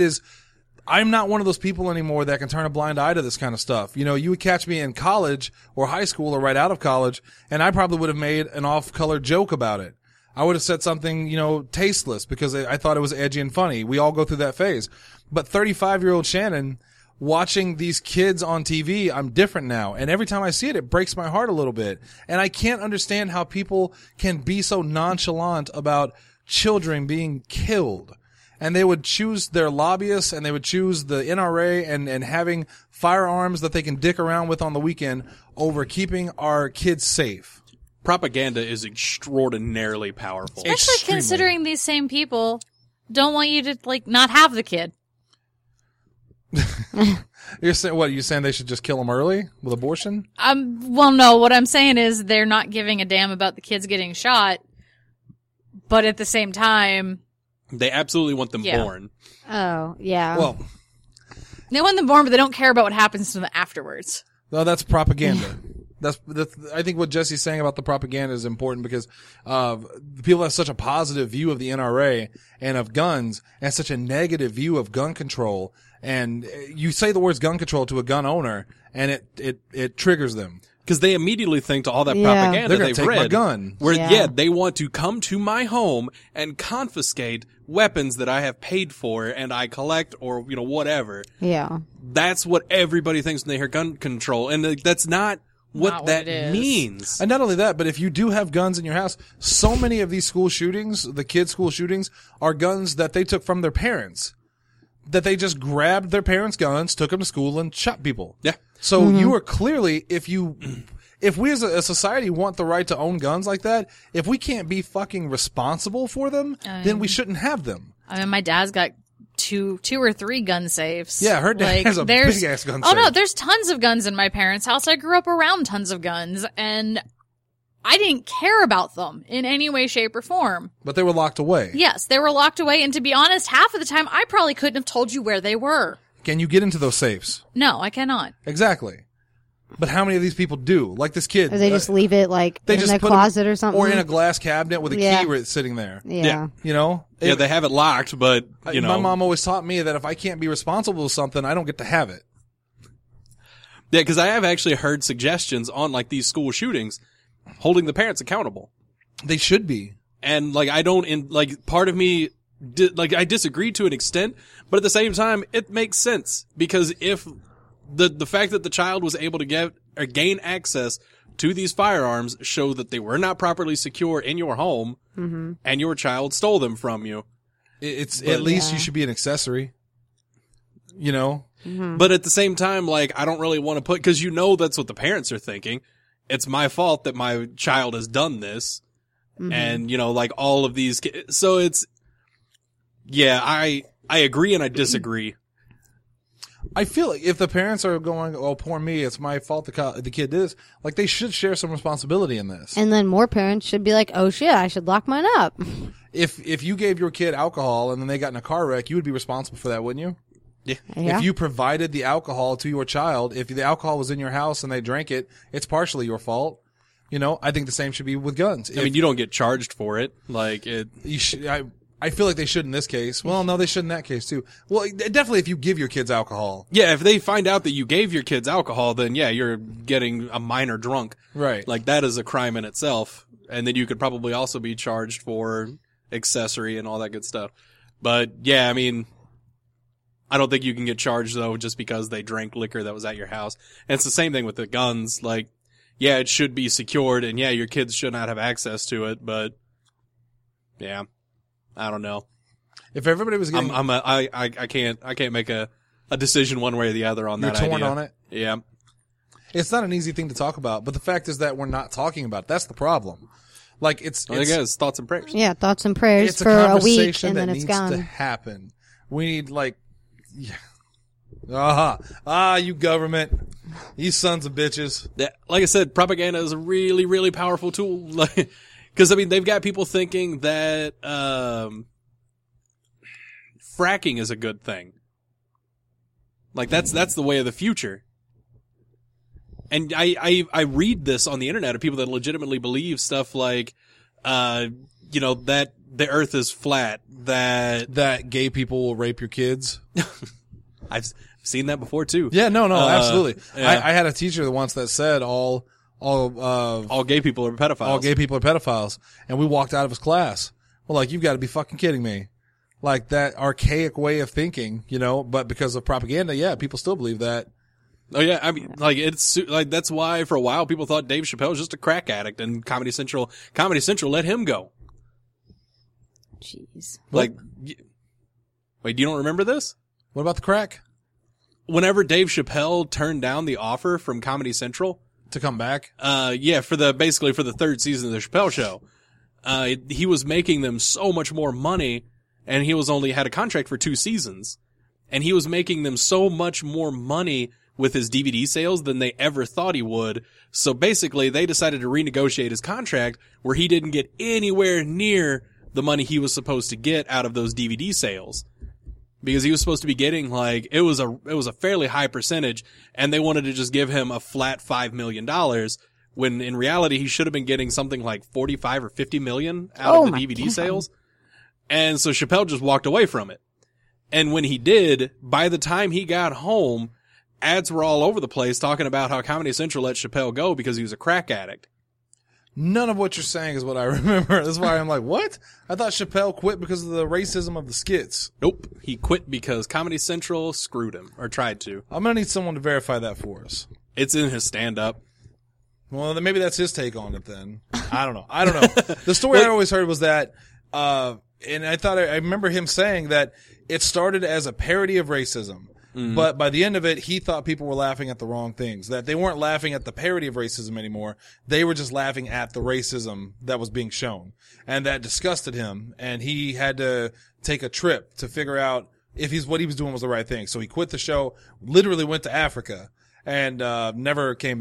I'm not one of those people anymore that can turn a blind eye to this kind of stuff. You know, you would catch me in college or high school or right out of college, and I probably would have made an off-color joke about it. I would have said something, tasteless because I thought it was edgy and funny. We all go through that phase. But 35-year-old Shannon, watching these kids on TV, I'm different now. And every time I see it, it breaks my heart a little bit. And I can't understand how people can be so nonchalant about children being killed. And they would choose their lobbyists and they would choose the NRA and having firearms that they can dick around with on the weekend over keeping our kids safe. Propaganda is extraordinarily powerful. Especially Extremely. considering these same people don't want you to, like, not have the kid. You're saying what? You saying they should just kill them early with abortion? Well, no, what I'm saying is they're not giving a damn about the kids getting shot, but at the same time, They absolutely want them Yeah. born. Oh, yeah. Well, they want them born, but they don't care about what happens to them afterwards. no, that's propaganda. That's I think what Jesse's saying about the propaganda is important because people have such a positive view of the NRA and of guns and such a negative view of gun control. And you say the words gun control to a gun owner and it triggers them. Because they immediately think to all that Yeah. propaganda They're gonna they've take read. my gun. Where, Yeah. they want to come to my home and confiscate weapons that I have paid for and I collect or, whatever. yeah. That's what everybody thinks when they hear gun control. And that's not what Not what that it is. means. And not only that, but if you do have guns in your house, so many of these school shootings, the kids' school shootings, are guns that they took from their parents. That they just grabbed their parents' guns, took them to school, and shot people. Yeah. So you are clearly, if we as a society want the right to own guns like that, if we can't be fucking responsible for them, then we shouldn't have them. I mean, my dad's got two or three gun safes. Yeah, her dad has a there's- big-ass gun Oh no, safe. there's tons of guns in my parents' house. I grew up around tons of guns, and I didn't care about them in any way, shape, or form. But they were locked away. Yes, they were locked away, and to be honest, half of the time, I probably couldn't have told you where they were. Can you get into those safes? No, I cannot. Exactly. But how many of these people do? Like this kid. Or they just leave it like they in just the put closet them, or something. or in a glass cabinet with a Yeah. key sitting there. Yeah. You know? Yeah, they have it locked, but, you know. My mom always taught me that if I can't be responsible with something, I don't get to have it. Yeah, because I have actually heard suggestions on, like, these school shootings holding the parents accountable. They should be. And, like, part of me, I disagree to an extent, but at the same time, it makes sense. Because if the fact that the child was able to get or gain access to these firearms show that they were not properly secure in your home, and your child stole them from you. It's at least you should be an accessory. You know? But at the same time, like, I don't really want to put, cause you know that's what the parents are thinking. It's my fault that my child has done this. And, you know, like all of these, so it's, yeah, I agree and I disagree. I feel like if the parents are going, oh, poor me, it's my fault the kid did this, like they should share some responsibility in this. And then more parents should be like, oh shit, I should lock mine up. If you gave your kid alcohol and then they got in a car wreck, you would be responsible for that, wouldn't you? Yeah. If you provided the alcohol to your child, if the alcohol was in your house and they drank it, it's partially your fault. You know, I think the same should be with guns. I mean, you don't get charged for it. Like, You should, I feel like they should in this case. Well, no, they should in that case too. Well, definitely if you give your kids alcohol. yeah, if they find out that you gave your kids alcohol, then yeah, you're getting a minor drunk. Right. Like, that is a crime in itself. And then you could probably also be charged for accessory and all that good stuff. But yeah, I mean, I don't think you can get charged though just because they drank liquor that was at your house. And it's the same thing with the guns. Like, yeah, it should be secured and yeah, your kids should not have access to it, but yeah, I don't know. If everybody was getting, I can't make a decision one way or the other on you're that torn idea. on it. Yeah. It's not an easy thing to talk about, but the fact is that we're not talking about it. That's the problem. Like Well, I guess thoughts and prayers. Yeah, thoughts and prayers it's for a a week conversation and that then it's needs to gone. happen. We need you government, you sons of bitches. Yeah, like I said, propaganda is a really, really powerful tool. Like, cause I mean, they've got people thinking that, fracking is a good thing. Like that's the way of the future. And I read this on the internet of people that legitimately believe stuff like, you know, that the earth is flat, That gay people will rape your kids. I've seen that before too. Yeah, no, absolutely. yeah. I had a teacher once that said all All gay people are pedophiles. all gay people are pedophiles, and we walked out of his class. Well, like, you've got to be fucking kidding me. Like, that archaic way of thinking, you know, but because of propaganda, yeah, people still believe that. Oh yeah, I mean, like it's like that's why for a while people thought Dave Chappelle was just a crack addict, and Comedy Central let him go. Jeez. Like, wait, you don't remember this? What about the crack? Whenever Dave Chappelle turned down the offer from Comedy Central, To come back? yeah, for the third season of the Chappelle Show, he was making them so much more money, and he was only had a contract for 2 seasons, and he was making them so much more money with his DVD sales than they ever thought he would. So basically, they decided to renegotiate his contract where he didn't get anywhere near the money he was supposed to get out of those DVD sales. Because he was supposed to be getting like, it was a fairly high percentage, and they wanted to just give him a flat $5 million, when in reality he should have been getting something like 45 or 50 million out of the DVD God. sales. And so Chappelle just walked away from it. And when he did, by the time he got home, ads were all over the place talking about how Comedy Central let Chappelle go because he was a crack addict. None of what you're saying is what I remember. That's why I'm like, what? I thought Chappelle quit because of the racism of the skits. Nope. He quit because Comedy Central screwed him, or tried to. I'm going to need someone to verify that for us. It's in his stand-up. Well, then maybe that's his take on it then. I don't know. The story I always heard was that, and I remember him saying that it started as a parody of racism. But by the end of it, he thought people were laughing at the wrong things, that they weren't laughing at the parody of racism anymore. They were just laughing at the racism that was being shown. And that disgusted him. And he had to take a trip to figure out if what he was doing was the right thing. So he quit the show, literally went to Africa, and never came back.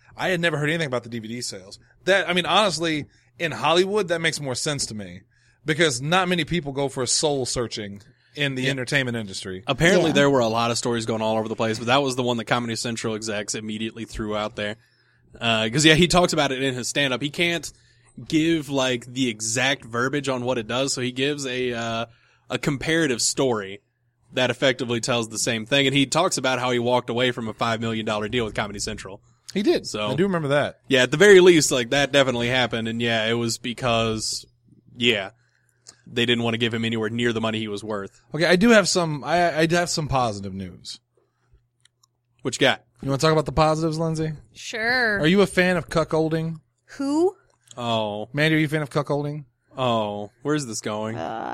I had never heard anything about the DVD sales. That, I mean, honestly, in Hollywood, that makes more sense to me because not many people go for soul searching in the entertainment industry. Apparently Yeah. there were a lot of stories going all over the place, but that was the one that Comedy Central execs immediately threw out there. Cause he talks about it in his stand-up. He can't give like the exact verbiage on what it does, so he gives a comparative story that effectively tells the same thing. And he talks about how he walked away from a $5 million deal with Comedy Central. He did. So- I do remember that. Yeah, at the very least, like that definitely happened. And yeah, it was because, they didn't want to give him anywhere near the money he was worth. Okay, I do have some. I do have some positive news. What you got? You want to talk about the positives, Lindsay? Sure. Are you a fan of cuckolding? Who? Oh, Mandy, are you a fan of cuckolding? where's this going?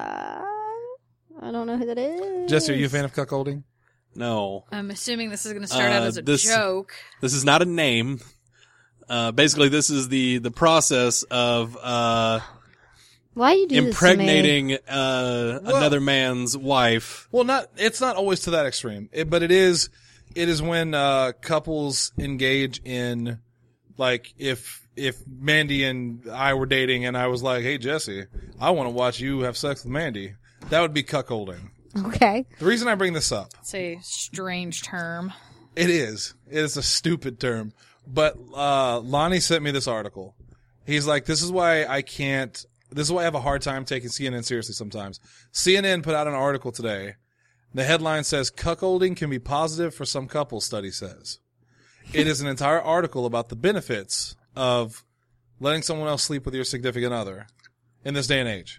I don't know who that is. Jesse, are you a fan of cuckolding? No. I'm assuming this is going to start out as a this- joke. This is not a name. Basically, this is the process of Why you do impregnating another man's wife. Well, it's not always to that extreme, but it is when couples engage in, like, if Mandy and I were dating and I was like, hey, Jesse, I want to watch you have sex with Mandy, that would be cuckolding. to me? Okay. The reason I bring this up, It's a strange term. it is a stupid term, but Lonnie sent me this article. He's like, this is why I have a hard time taking CNN seriously sometimes. CNN put out an article today. The headline says, cuckolding can be positive for some couples, study says. It is an entire article about the benefits of letting someone else sleep with your significant other in this day and age.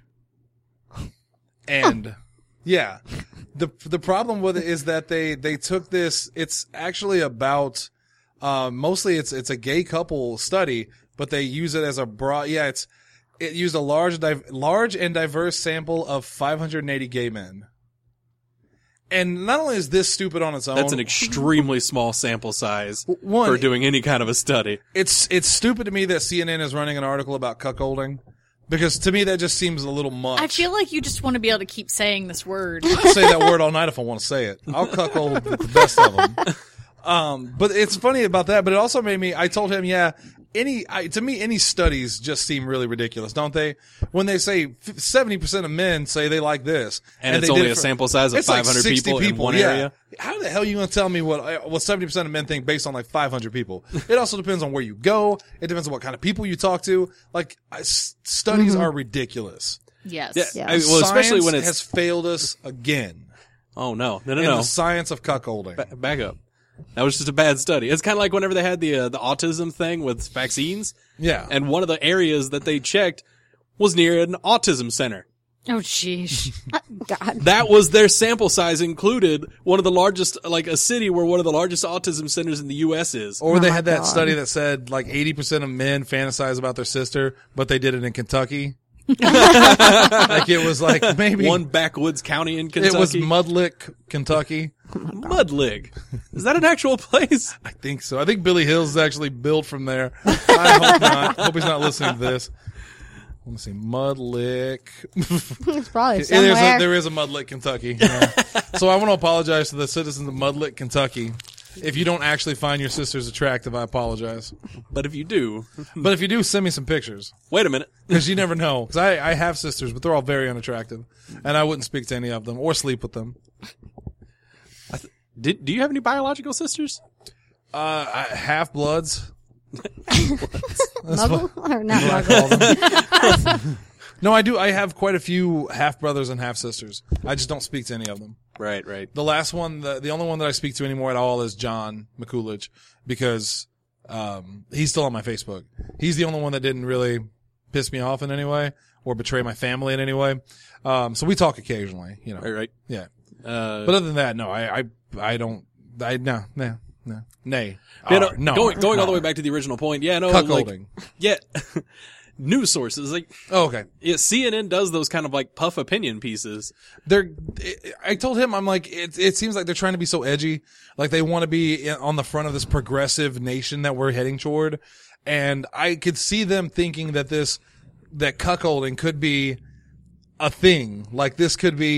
And yeah, the problem with it is that they took this, it's actually about, mostly it's a gay couple study, but they use it as a broad, it used a large and diverse sample of 580 gay men. And not only is this stupid on its own, That's an extremely small sample size one, for doing any kind of a study. it's stupid to me that CNN is running an article about cuckolding, because to me that just seems a little much. I feel like you just want to be able to keep saying this word. I'll say that word all night if I want to say it. I'll cuckold the best of them. But it's funny about that, but it also made me, I told him, to me, any studies just seem really ridiculous, don't they? When they say 70% of men say they like this. And it's they only did it a for- sample size of it's like 500 60 people in one yeah. area. How the hell are you going to tell me what 70% of men think based on like 500 people? It also depends on where you go. It depends on what kind of people you talk to. Like, studies are ridiculous. Yes. Yeah. Yeah. Well, especially Science when it's has failed us again. Oh no. In the science of cuckolding. Back up. That was just a bad study. It's kind of like whenever they had the autism thing with vaccines, Yeah. and one of the areas that they checked was near an autism center. Oh, sheesh. God. That was their sample size included one of the largest, like a city where one of the largest autism centers in the U.S. is. Or they my had that God. study that said like 80% of men fantasize about their sister, but they did it in Kentucky. Like it was like maybe One backwoods county in Kentucky. it was Mudlick, Kentucky. Mudlig. Is that an actual place? I think so. I think Billy Hills is actually billed from there. I hope not. Hope he's not listening to this. Let me see. Mudlick. It's probably somewhere. There is a Mudlick, Kentucky. Yeah. So I want to apologize to the citizens of Mudlick, Kentucky. If you don't actually find your sisters attractive, I apologize. But if you do, But if you do, send me some pictures. wait a minute. Because you never know. Because I have sisters, but they're all very unattractive. And I wouldn't speak to any of them or sleep with them. Do you have any biological sisters? Half-bloods. Muggle? Or not Muggle? No, I do. I have quite a few half-brothers and half-sisters. I just don't speak to any of them. Right, right. The last one, the only one that I speak to anymore at all is John McCoolidge because he's still on my Facebook. He's the only one that didn't really piss me off in any way or betray my family in any way. So we talk occasionally, you know. Right, right. Yeah. But other than that, no, I don't. No. Nay. Yeah, no, No. going all the way back to the original point. Yeah, no, Cuckolding. like, yeah, news sources like Oh, okay. CNN does those kind of like puff opinion pieces. I told him, I'm like, it seems like they're trying to be so edgy. Like they want to be on the front of this progressive nation that we're heading toward. And I could see them thinking that cuckolding could be a thing. Like this could be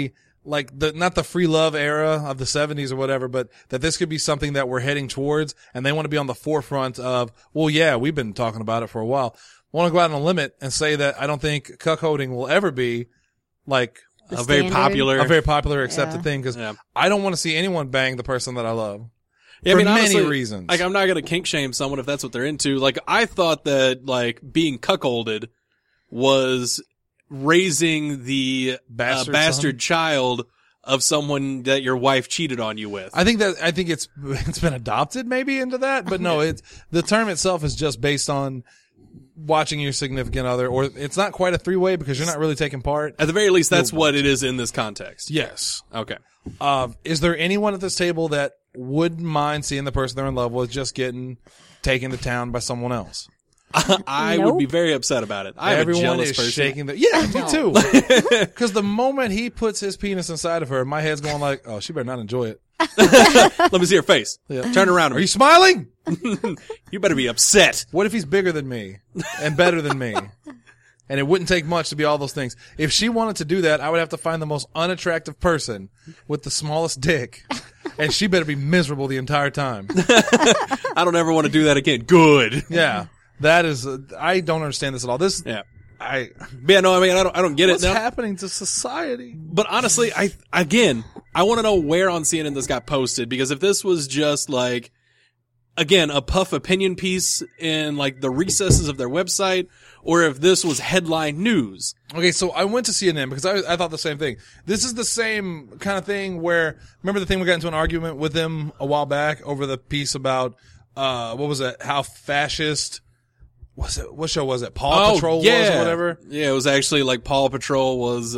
like not the free love era of the 70s or whatever, but that this could be something that we're heading towards, and they want to be on the forefront of, well, yeah, we've been talking about it for a while. I want to go out on a limit and say that I don't think cuckolding will ever be like The a very standard. popular, accepted Yeah. thing, because Yeah. I don't want to see anyone bang the person that I love. Yeah, For I mean, many honestly, reasons. Like, I'm not gonna kink shame someone if that's what they're into. Like, I thought that, like, being cuckolded was raising the Bastard bastard child of someone that your wife cheated on you with. I think it's been adopted maybe into that, but no, it's the term itself is just based on watching your significant other, or it's not quite a three-way because you're not really taking part. At the very least, that's what it is in this context. Yes. Okay. Is there anyone at this table that wouldn't mind seeing the person they're in love with just getting taken to town by someone else? I Nope. would be very upset about it. I am a Everyone jealous is person. shaking their, yeah, me too. Because the moment he puts his penis inside of her, my head's going like, oh, she better not enjoy it. Let me see your face. Yeah. Turn around. Are you smiling? You better be upset. What if he's bigger than me and better than me? And it wouldn't take much to be all those things. If she wanted to do that, I would have to find the most unattractive person with the smallest dick. And she better be miserable the entire time. I don't ever want to do that again. Good. Yeah. That is, I don't understand this at all. This, Yeah. I, Yeah, no, I mean, I don't get what's it. Now, happening to society? but honestly, I want to know where on CNN this got posted, because if this was just like, again, a puff opinion piece in like the recesses of their website, or if this was headline news. Okay, so I went to CNN because I thought the same thing. This is the same kind of thing where, remember the thing we got into an argument with them a while back over the piece about, what was it? How fascist, what show was it? Paw Patrol was or whatever? Yeah, it was actually like Paw Patrol was,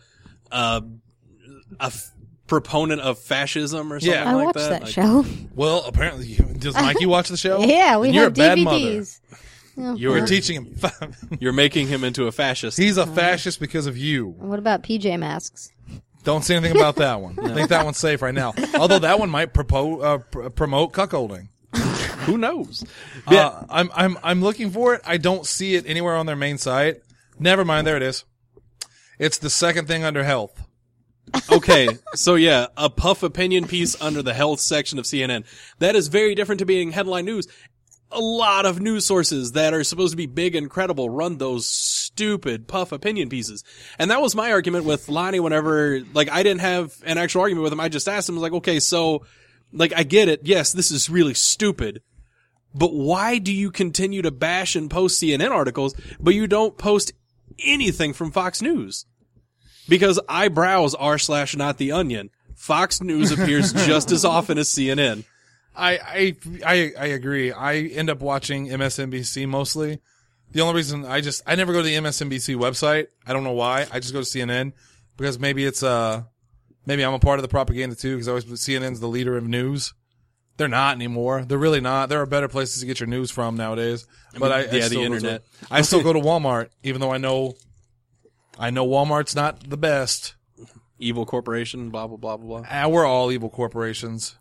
proponent of fascism or something Yeah. I like watched that. that Like, show. Well, apparently, does Mikey watch the show? Yeah, we And you're have a bad DVDs. You're teaching him. You're making him into a fascist. He's a fascist because of you. What about PJ Masks? Don't say anything about that one. I think that one's safe right now. Although that one might promote cuckolding. Who knows? I'm looking for it. I don't see it anywhere on their main site. Never mind. There it is. It's the second thing under health. Okay, so yeah, a puff opinion piece under the health section of CNN. That is very different to being headline news. A lot of news sources that are supposed to be big and credible run those stupid puff opinion pieces. And that was my argument with Lonnie whenever, like, I didn't have an actual argument with him. I just asked him, I was like, okay, so, like, I get it. Yes, this is really stupid. But why do you continue to bash and post CNN articles, but you don't post anything from Fox News? Because I browse r/not the onion. Fox News appears just as often as CNN. I agree. I end up watching MSNBC mostly. The only reason I never go to the MSNBC website. I don't know why. I just go to CNN because maybe it's maybe I'm a part of the propaganda too, because CNN's the leader of news. They're not anymore. They're really not. There are better places to get your news from nowadays. But I the still internet. I still go to Walmart, even though I know Walmart's not the best. Evil corporation, blah, blah, blah, blah, blah. We're all evil corporations.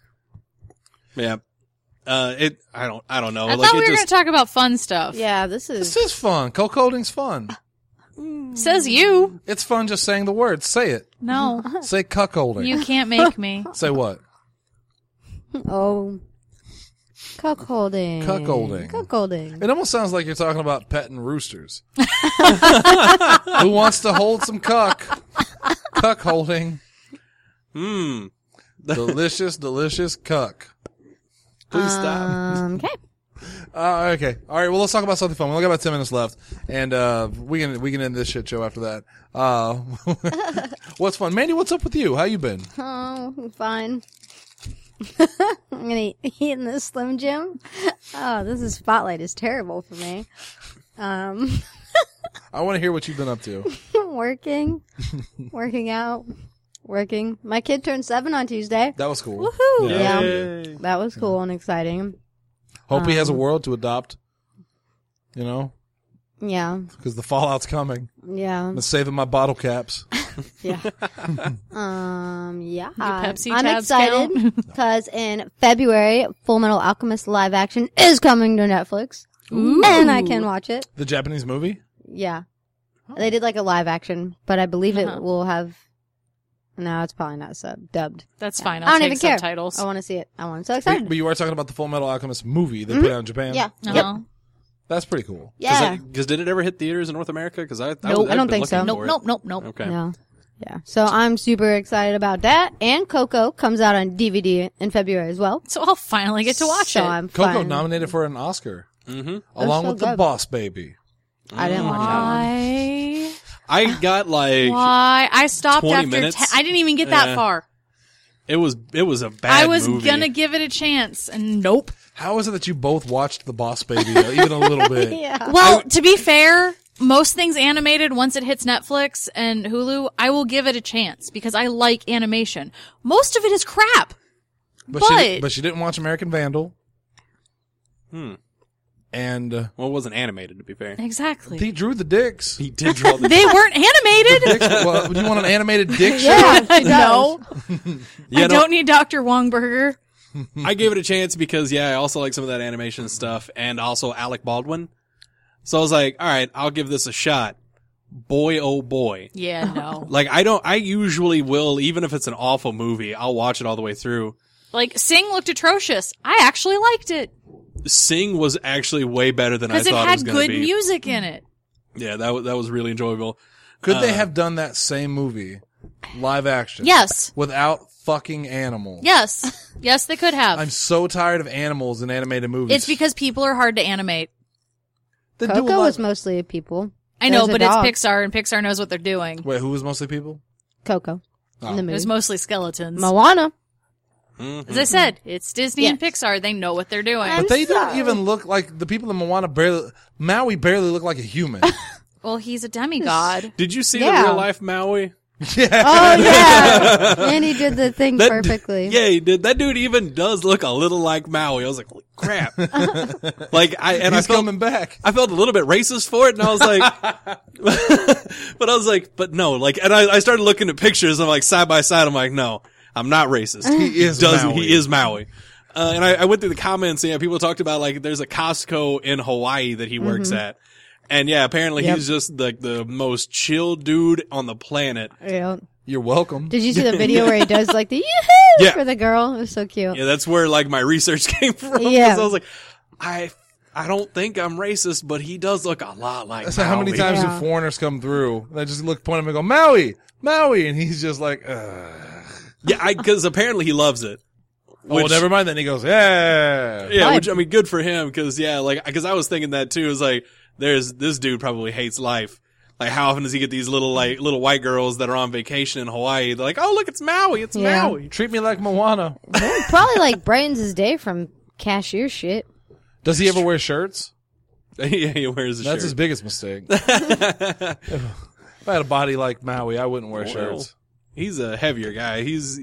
Yeah. I don't know. I Like, thought we it were going just, to talk about fun stuff. Yeah, this is. This is fun. Cuckolding's fun. Says you. It's fun just saying the words. Say it. No, Say cuckolding. you can't make me. Say what? Oh. Cuckolding. Cuckolding. Cuckolding. It almost sounds like you're talking about petting roosters. Who wants to hold some cuck? Cuckolding. Delicious, delicious cuck. please stop. Okay. Okay. All right. Well, let's talk about something fun. We only got about 10 minutes left, and we can end this shit show after that. What's fun, Mandy? What's up with you? How you been? Oh, I'm fine. I'm gonna eat in this Slim Jim. Oh, this spotlight is terrible for me. I want to hear what you've been up to. Working out, working. My kid turned 7 on Tuesday. That was cool. Woohoo! Yeah. Yeah, that was cool and exciting. Hope he has a world to adopt. You know, Yeah, because the fallout's coming. yeah, I'm saving my bottle caps. yeah. Yeah. Pepsi I'm tabs excited count? because in February, Full Metal Alchemist live action is coming to Netflix, and I can watch it. The Japanese movie. Yeah, they did like a live action, but I believe it will have No, it's probably not dubbed. That's fine. I I'll don't take even care. subtitles. I want to see it. I'm so excited. But you are talking about the Full Metal Alchemist movie they put out in Japan. Yeah. Uh-huh. That's pretty cool. Yeah. Because did it ever hit theaters in North America? Because Nope. I don't think so. Nope. Okay. No. Yeah. So I'm super excited about that. And Coco comes out on DVD in February as well. So I'll finally get to watch so it. I'm Coco fine. nominated for an Oscar. Mm-hmm. Along so with The good. Boss Baby. I didn't watch that one. Why? I got like Why? I stopped 20 after minutes. I didn't even get that Yeah. far. it was a bad. I was movie. gonna give it a chance, and nope. How is it that you both watched The Boss Baby even a little bit? Yeah. Well, to be fair, most things animated, once it hits Netflix and Hulu, I will give it a chance because I like animation. Most of it is crap. But But- she didn't watch American Vandal. And Well, it wasn't animated, to be fair. Exactly. he drew the dicks. He did draw the. They weren't animated. Well, do you want an animated dick show? Yeah, she does. No. Yeah, I no, don't need Dr. Wongburger. I gave it a chance because I also like some of that animation stuff, and also Alec Baldwin. So I was like, all right, I'll give this a shot. Boy, oh boy. Yeah, no. Like, I usually will, even if it's an awful movie, I'll watch it all the way through. Like, Sing looked atrocious. I actually liked it. Sing was actually way better than I Because it thought it was had going to good be. music in it. Yeah, that was really enjoyable. Could they have done that same movie, live action? Yes. Without fucking animals. Yes. Yes, they could have. I'm so tired of animals in animated movies. It's because people are hard to animate. They do a Coco lot- was mostly people. I know, There's a but it's dog. Pixar, and Pixar knows what they're doing. Wait, who was mostly people? Coco. In the It movie. was mostly skeletons. Moana. As I said, it's Disney and Yes. Pixar. They know what they're doing. But they don't sorry. even look like the people in Moana. Maui barely look like a human. Well, he's a demigod. Did you see Yeah. the real life Maui? Yeah. Oh, yeah. And he did the thing perfectly. Yeah, he did. That dude even does look a little like Maui. I was like, holy crap. Like, I He's felt, coming back. I felt a little bit racist for it, and I was like, but I was like, but no, like, and I started looking at pictures. I'm like, side by side. I'm like, no, I'm not racist. He is Maui. He is Maui. And I went through the comments, and people talked about like, there's a Costco in Hawaii that he works at. And yeah, apparently Yep. he's just the most chill dude on the planet. Yeah. You're welcome. Did you see the video where he does like the yoo-hoo Yeah. for the girl? It was so cute. Yeah, that's where like my research came from. Yeah. 'Cause I was like, I don't think I'm racist, but he does look a lot like So how many Maui. times Yeah. do foreigners come through? They just look, point at him and go, Maui, Maui. And he's just like, Yeah, because apparently he loves it. oh, never mind. Then he goes, yeah. Yeah, Fine. which I mean, good for him. Because because I was thinking that too. It's like there's this dude probably hates life. Like, how often does he get these little white girls that are on vacation in Hawaii? They're like, oh, look, it's Maui. It's Yeah. Maui. Treat me like Moana. Probably like brightens his day from cashier shit. Does he ever wear shirts? Yeah, he wears a That's shirt. his biggest mistake. If I had a body like Maui, I wouldn't wear Well, shirts. He's a heavier guy. He's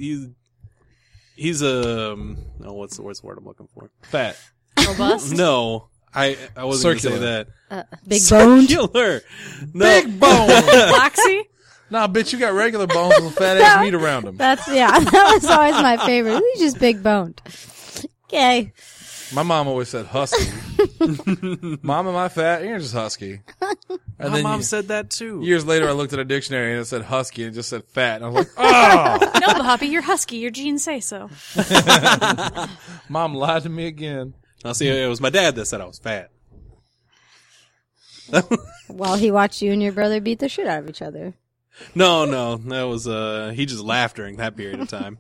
a no. What's the word I'm looking for? Fat. Robust. No, I wasn't going to say Circular. that. Big boned. Circular. No. Big bone. Foxy? Nah, bitch, you got regular bones with fat ass meat around them. That's, yeah, that was always my favorite. He's just big boned. Okay. My mom always said husky. Mom, am I fat? You're just husky. And My then mom said that too. years later, I looked at a dictionary and it said husky and it just said fat. And I was like, oh, No, Bobby, you're husky. Your genes say so. mom lied to me again. I'll see. It was my dad that said I was fat. While he watched you and your brother beat the shit out of each other. No, that was he just laughed during that period of time.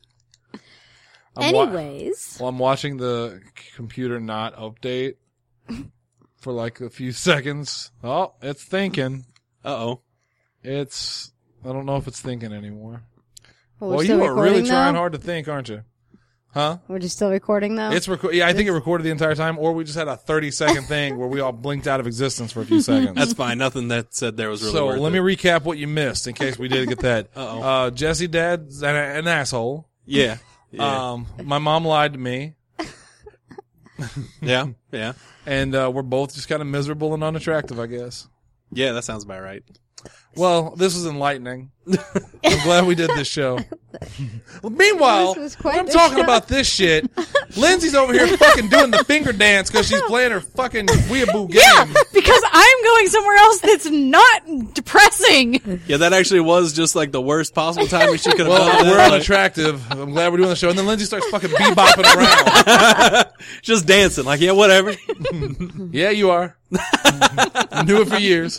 Anyways. Well, I'm watching the computer not update for like a few seconds. Oh, it's thinking. Uh-oh. I don't know if it's thinking anymore. Well, Well, we're still you are really recording trying though? hard to think, aren't you? Huh? We're just still recording though? It's yeah, I think it recorded the entire time, or we just had a 30-second thing where we all blinked out of existence for a few seconds. That's fine. Nothing that said there was really So worth let me it. recap what you missed in case we did get that. Uh-oh. Jesse Dad's an asshole. Yeah. My mom lied to me, Yeah. and we're both just kind of miserable and unattractive, I guess. Yeah, that sounds about right. Well, this was enlightening. I'm glad we did this show. Meanwhile, This was when quite I'm the talking show. about this shit, Lindsay's over here fucking doing the finger dance because she's playing her fucking weeaboo game. Yeah, because I'm going somewhere else that's not depressing. Yeah, that actually was just like the worst possible timing she could have Well, done. we're Like, unattractive. I'm glad we're doing the show. And then Lindsay starts fucking bebopping around. just dancing. Like, yeah, whatever. Yeah, you are. Knew it for years.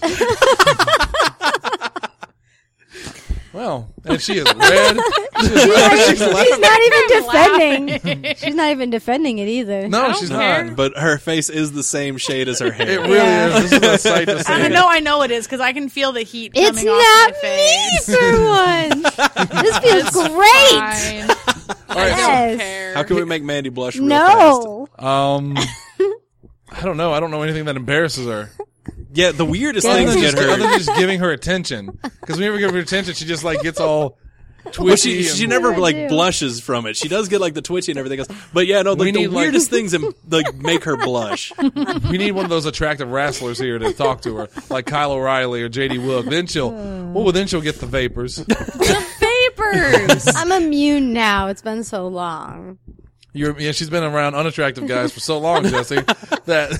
Well, and she is red. She's not even laughing. defending. She's not even defending it either. No, she's care. not. But her face is the same shade as her It hair. really is. This is a sight to see. I know it is because I can feel the heat It's coming off not my face. me for once. This feels great. Fine. All right, Yes. How can we make Mandy blush real No. so, I don't know. I don't know anything that embarrasses her. fast? Yeah, the weirdest Yeah, things Other get than her. just giving her attention. Because whenever we give her attention, she just like gets all But twitchy. she and- never I like do. blushes from it. She does get like the twitchy and everything else. But yeah, no, We like the need, like- weirdest things like make her blush. We need one of those attractive wrestlers here to talk to her, like Kyle O'Reilly or JD Wilk. Then she'll get the vapors. Vapors. I'm immune now. It's been so long. She's been around unattractive guys for so long, Jesse. That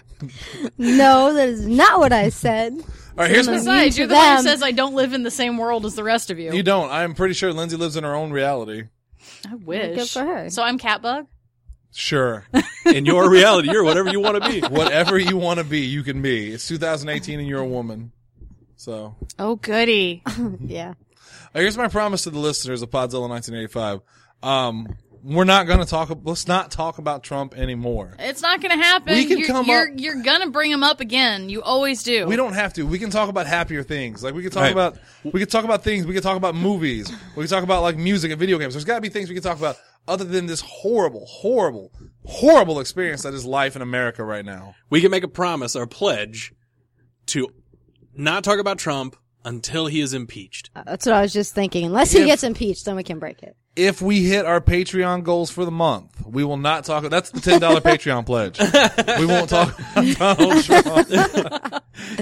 No, that is not what I said. all right. Here's my. Besides, you're the to one who them. says I don't live in the same world as the rest of you. You don't. I'm pretty sure Lindsay lives in her own reality. I wish. Good for her. So I'm Catbug? Sure. In your reality, you're whatever you want to be. Whatever you want to be, you can be. It's 2018 and you're a woman. So Oh, goody. Yeah. here's my promise to the listeners of Podzilla 1985. We're not going to let's not talk about Trump anymore. It's not going to happen. We can You're going to bring him up again. You always do. We don't have to. We can talk about happier things. Like we can talk Right. about things. We can talk about movies. We can talk about like music and video games. There's got to be things we can talk about other than this horrible, horrible, horrible experience that is life in America right now. We can make a promise or a pledge to not talk about Trump until he is impeached. That's what I was just thinking. Unless he If- gets impeached, then we can break it. If we hit our Patreon goals for the month, we will not talk. That's the $10 Patreon pledge. We won't talk about Donald Trump.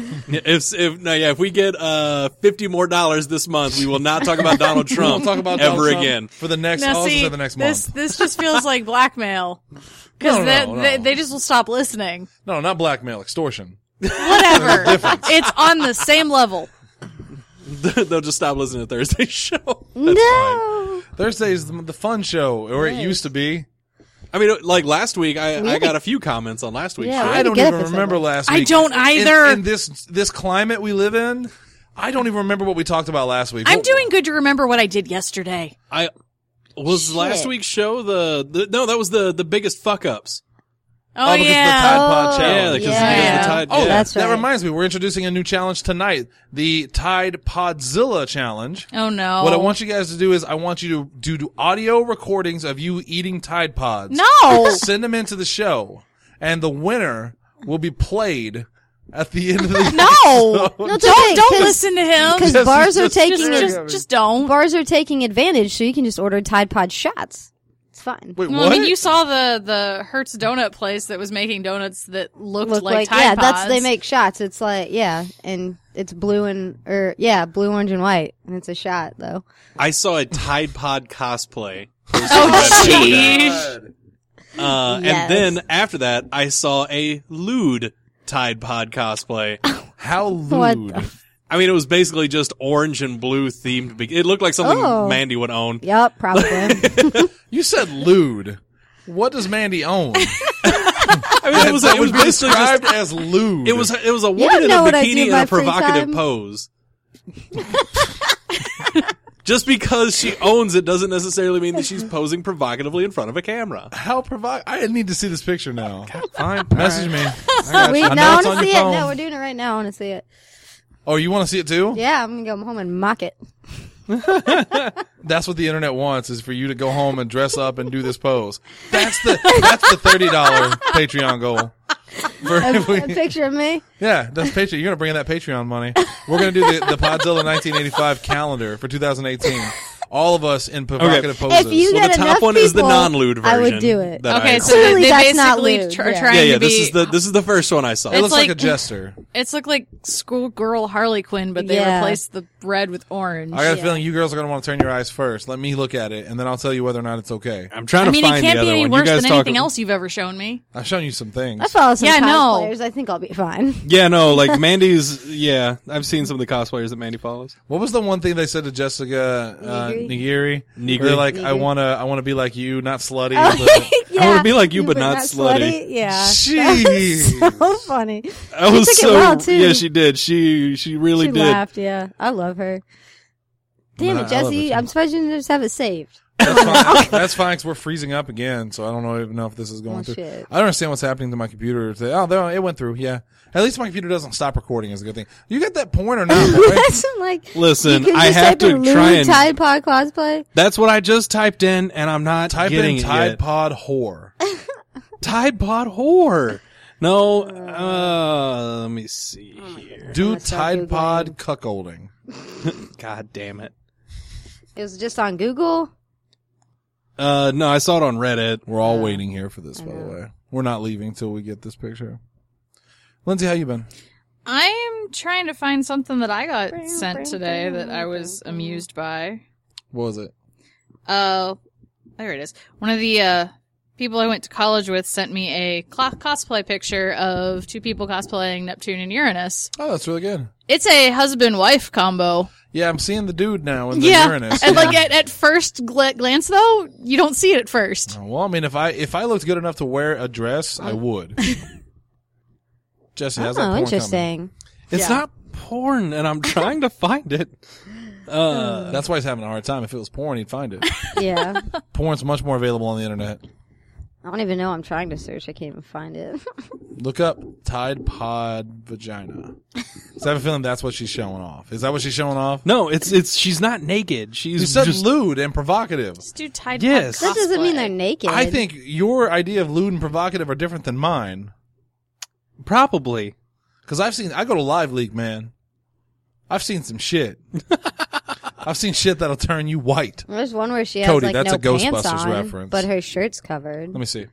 If we get $50 more this month, we will not talk about Donald We Trump won't talk about ever Donald Trump again. for the next. Now, I'll see, say the next this month. this just feels like blackmail. Because No. they just will stop listening. No, not blackmail, extortion. Whatever. difference. It's on the same level. They'll just stop listening to Thursday's show. No. Thursday's the fun show, or it used to be. I mean, like last week, I got a few comments on last week's Yeah, show. we I had to don't get even episode remember one. last I week. don't either. In this climate we live in, I don't even remember what we talked about last week. I'm What- doing good to remember what I did yesterday. Was Shit. last week's show no, that was the biggest fuck ups. Oh, because yeah. the Tide Pod Oh, challenge. Yeah, because yeah. the Tide. Oh, yeah. that's that right. reminds me. We're introducing a new challenge tonight, the Tide Podzilla challenge. Oh, no. What I want you guys to do is I want you to do audio recordings of you eating Tide Pods. No. Send them into the show, and the winner will be played at the end of the No. No, Don't listen to him. Because Yes, bars are just- taking Just don't. bars are taking advantage, so you can just order Tide Pod shots. It's fine. Wait, Well, what? I mean, you saw the Hertz donut place that was making donuts that looked Look like like Tide yeah, Pods. that's they make shots. It's like and it's blue, orange, and white, and it's a shot though. I saw a Tide Pod cosplay. Oh, jeez. Yes. And then after that, I saw a lewd Tide Pod cosplay. How What lewd. the I mean, it was basically just orange and blue themed. It looked like something Oh. Mandy would own. Yep, probably. You said lewd. What does Mandy own? I mean, it was That would be basically just, described as lewd. it was a don't woman in a know what I do bikini in in my a free provocative time. pose. Just because she owns it doesn't necessarily mean that she's posing provocatively in front of a camera. How I need to see this picture now. Fine. Message me. I got Wait, you. I now I know it's want on to your see it. phone. No, we're doing it right now. I want to see it. Oh, you want to see it too? Yeah, I'm gonna go home and mock it. That's what the internet wants, is for you to go home and dress up and do this pose. That's the $30 Patreon goal. For if A we, picture of me. yeah, that's Patreon. You're gonna bring in that Patreon money. We're gonna do the Podzilla 1985 calendar for 2018. All of us in provocative poses. If you Well, the get top enough one is the people, non-lewd version. I would do it. that Okay, I- so Clearly they that's not basically lewd, are yeah. trying yeah, to be. this is the first one I saw. it It's looks like like- a jester. It's looked like schoolgirl Harley Quinn, but they Yeah. replaced the red with orange. I got a feeling you girls are going to want to turn your eyes first. Let me look at it, and then I'll tell you whether or not it's okay. I'm trying I mean, to it find can't the be other any one. worse You guys than talk. anything else you've ever shown me. I've shown you some things. I follow some Yeah, no. cosplayers. I think I'll be fine. Yeah, no, like Mandy's. Yeah, I've seen some of the cosplayers that Mandy follows. What was the one thing they said to Jessica Nigiri? Nigiri? They're like, I wanna be like you, not slutty. I wanna be like you, but not slutty. Yeah. Jeez. That's so funny. I was took it so well, too. yeah, she did. She really She did. laughed, yeah. I love her. Damn I it, love Jesse. it, too. I'm surprised you didn't just have it saved. That's fine because we're freezing up again, so I don't even know if this is going Oh, through. shit. I don't understand what's happening to my computer. It went through. Yeah, at least my computer doesn't stop recording. Is a good thing. You got that porn or not? Right? That's like, Listen, you can I just have type in to try Lou and. Tide Pod cosplay. That's what I just typed in, and I'm not Type getting in it Tide yet. Pod whore. Tide Pod whore. No, let me see here. Do gonna start Tide Googling. Pod cuckolding. God damn it. It was just on Google. No, I saw it on Reddit. We're all waiting here for this, by the way. We're not leaving till we get this picture. Lindsay, how you been? I'm trying to find something that I got sent today that I was amused by. What was it? There it is. One of the people I went to college with sent me a cosplay picture of two people cosplaying Neptune and Uranus. Oh, that's really good. It's a husband-wife combo. Yeah, I'm seeing the dude now in the Yeah, Uranus. and Yeah. like at first glance though, you don't see it at first. Well, I mean, if I looked good enough to wear a dress, I would. Jesse, how's that Oh, porn interesting. It's Yeah. not porn, and I'm trying to find it. coming? That's why he's having a hard time. If it was porn, he'd find it. Yeah. Porn's much more available on the internet. I don't even know. I'm trying to search. I can't even find it. Look up Tide Pod vagina. So I have a feeling that's what she's showing off. Is that what she's showing off? No, it's she's not naked. She's You said just lewd and provocative. Just do Tide Yes. Pod That doesn't mean cosplay. they're naked. I think your idea of lewd and provocative are different than mine. probably. Because I go to Live Leak, man. I've seen some shit. I've seen shit that'll turn you white. There's one where she has Cody, like that's no a Ghostbusters pants on, reference. but her shirt's covered. Let me see.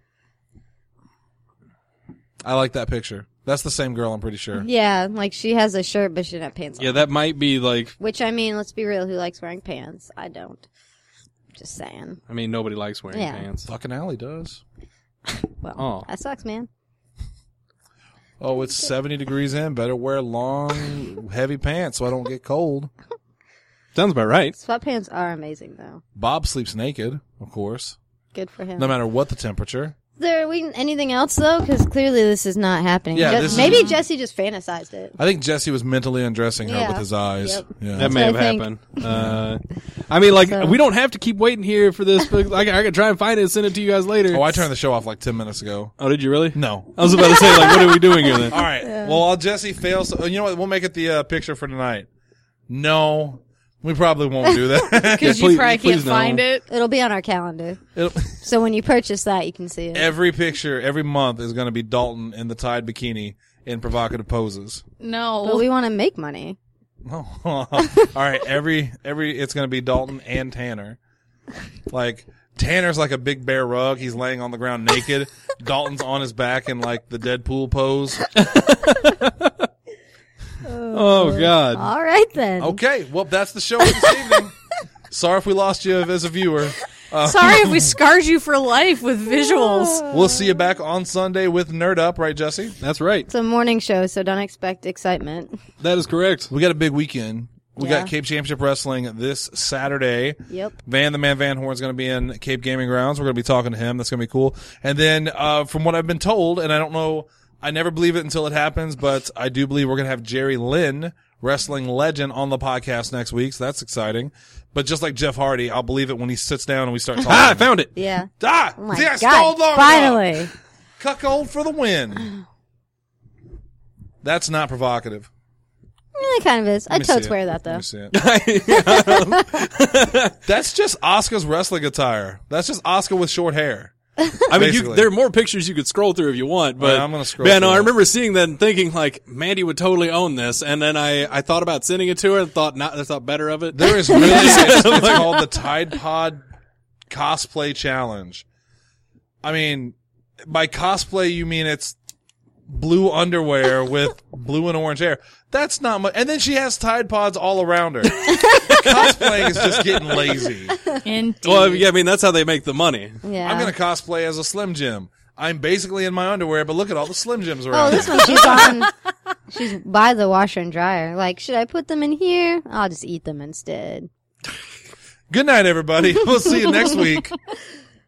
I like that picture. That's the same girl, I'm pretty sure. Yeah, like she has a shirt, but she doesn't have pants on. Yeah, that might be like. Which, I mean, let's be real. Who likes wearing pants? I don't. Just saying. I mean, nobody likes wearing Yeah. pants. Fucking Allie does. Well, Oh. that sucks, man. Oh, it's 70 degrees in. Better wear long, heavy pants so I don't get cold. Sounds about right. Sweatpants are amazing, though. Bob sleeps naked, of course, Good for him. no matter what the temperature. Anything else, though? Because clearly this is not happening. Yeah, this is- maybe Jesse just fantasized it. I think Jesse was mentally undressing her Yeah. with his eyes. Yep. Yeah. That may what have I think. happened. I mean, like, So- we don't have to keep waiting here for this. But I can try and find it and send it to you guys later. Oh, I turned the show off like 10 minutes ago. Oh, did you really? No. I was about to say, like, what are we doing here then? All right. Well, while Jesse fails, you know what? We'll make it the picture for tonight. No, we probably won't do that. Because Please- you probably please can't no. find it. It'll be on our calendar. It'll- So when you purchase that, you can see it. every picture, every month is going to be Dalton in the Tide bikini in provocative poses. No. But we want to make money. Oh. All right. Every it's going to be Dalton and Tanner. Like Tanner's like a big bear rug. He's laying on the ground naked. Dalton's on his back in like the Deadpool pose. Oh, God. All right, then. Okay. Well, that's the show for this evening. Sorry if we lost you as a viewer. Sorry if we scarred you for life with visuals. We'll see you back on Sunday with Nerd Up, right, Jesse? That's right. It's a morning show, so don't expect excitement. That is correct. We got a big weekend. We Yeah. got Cape Championship Wrestling this Saturday. Yep. Van the Man Van Horn's going to be in Cape Gaming Grounds. We're going to be talking to him. That's going to be cool. And then, from what I've been told, and I don't know, I never believe it until it happens, but I do believe we're going to have Jerry Lynn, wrestling legend, on the podcast next week. So that's exciting. But just like Jeff Hardy, I'll believe it when he sits down and we start talking. Ah, I found it. Yeah. Ah! Oh my See, I God. stalled long enough. Finally. Cuckold for the win. That's not provocative. It kind of is. Let I me see totes it. wear that, Let though. me see it. That's just Asuka's wrestling attire. That's just Asuka with short hair. I mean, Basically. there are more pictures you could scroll through if you want, but Yeah, I'm gonna scroll yeah, no, through I it. remember seeing that and thinking like Mandy would totally own this, and then I thought about sending it to her and thought better of it. There is really, it's called the Tide Pod Cosplay Challenge. I mean, by cosplay, you mean it's blue underwear with blue and orange hair. That's not much. And then she has Tide Pods all around her. Cosplaying is just getting lazy. Indeed. Well, yeah, I mean, that's how they make the money. Yeah. I'm going to cosplay as a Slim Jim. I'm basically in my underwear, but look at all the Slim Jims Oh, around. this one she's on. She's by the washer and dryer. Like, should I put them in here? I'll just eat them instead. Good night, everybody. We'll see you next week.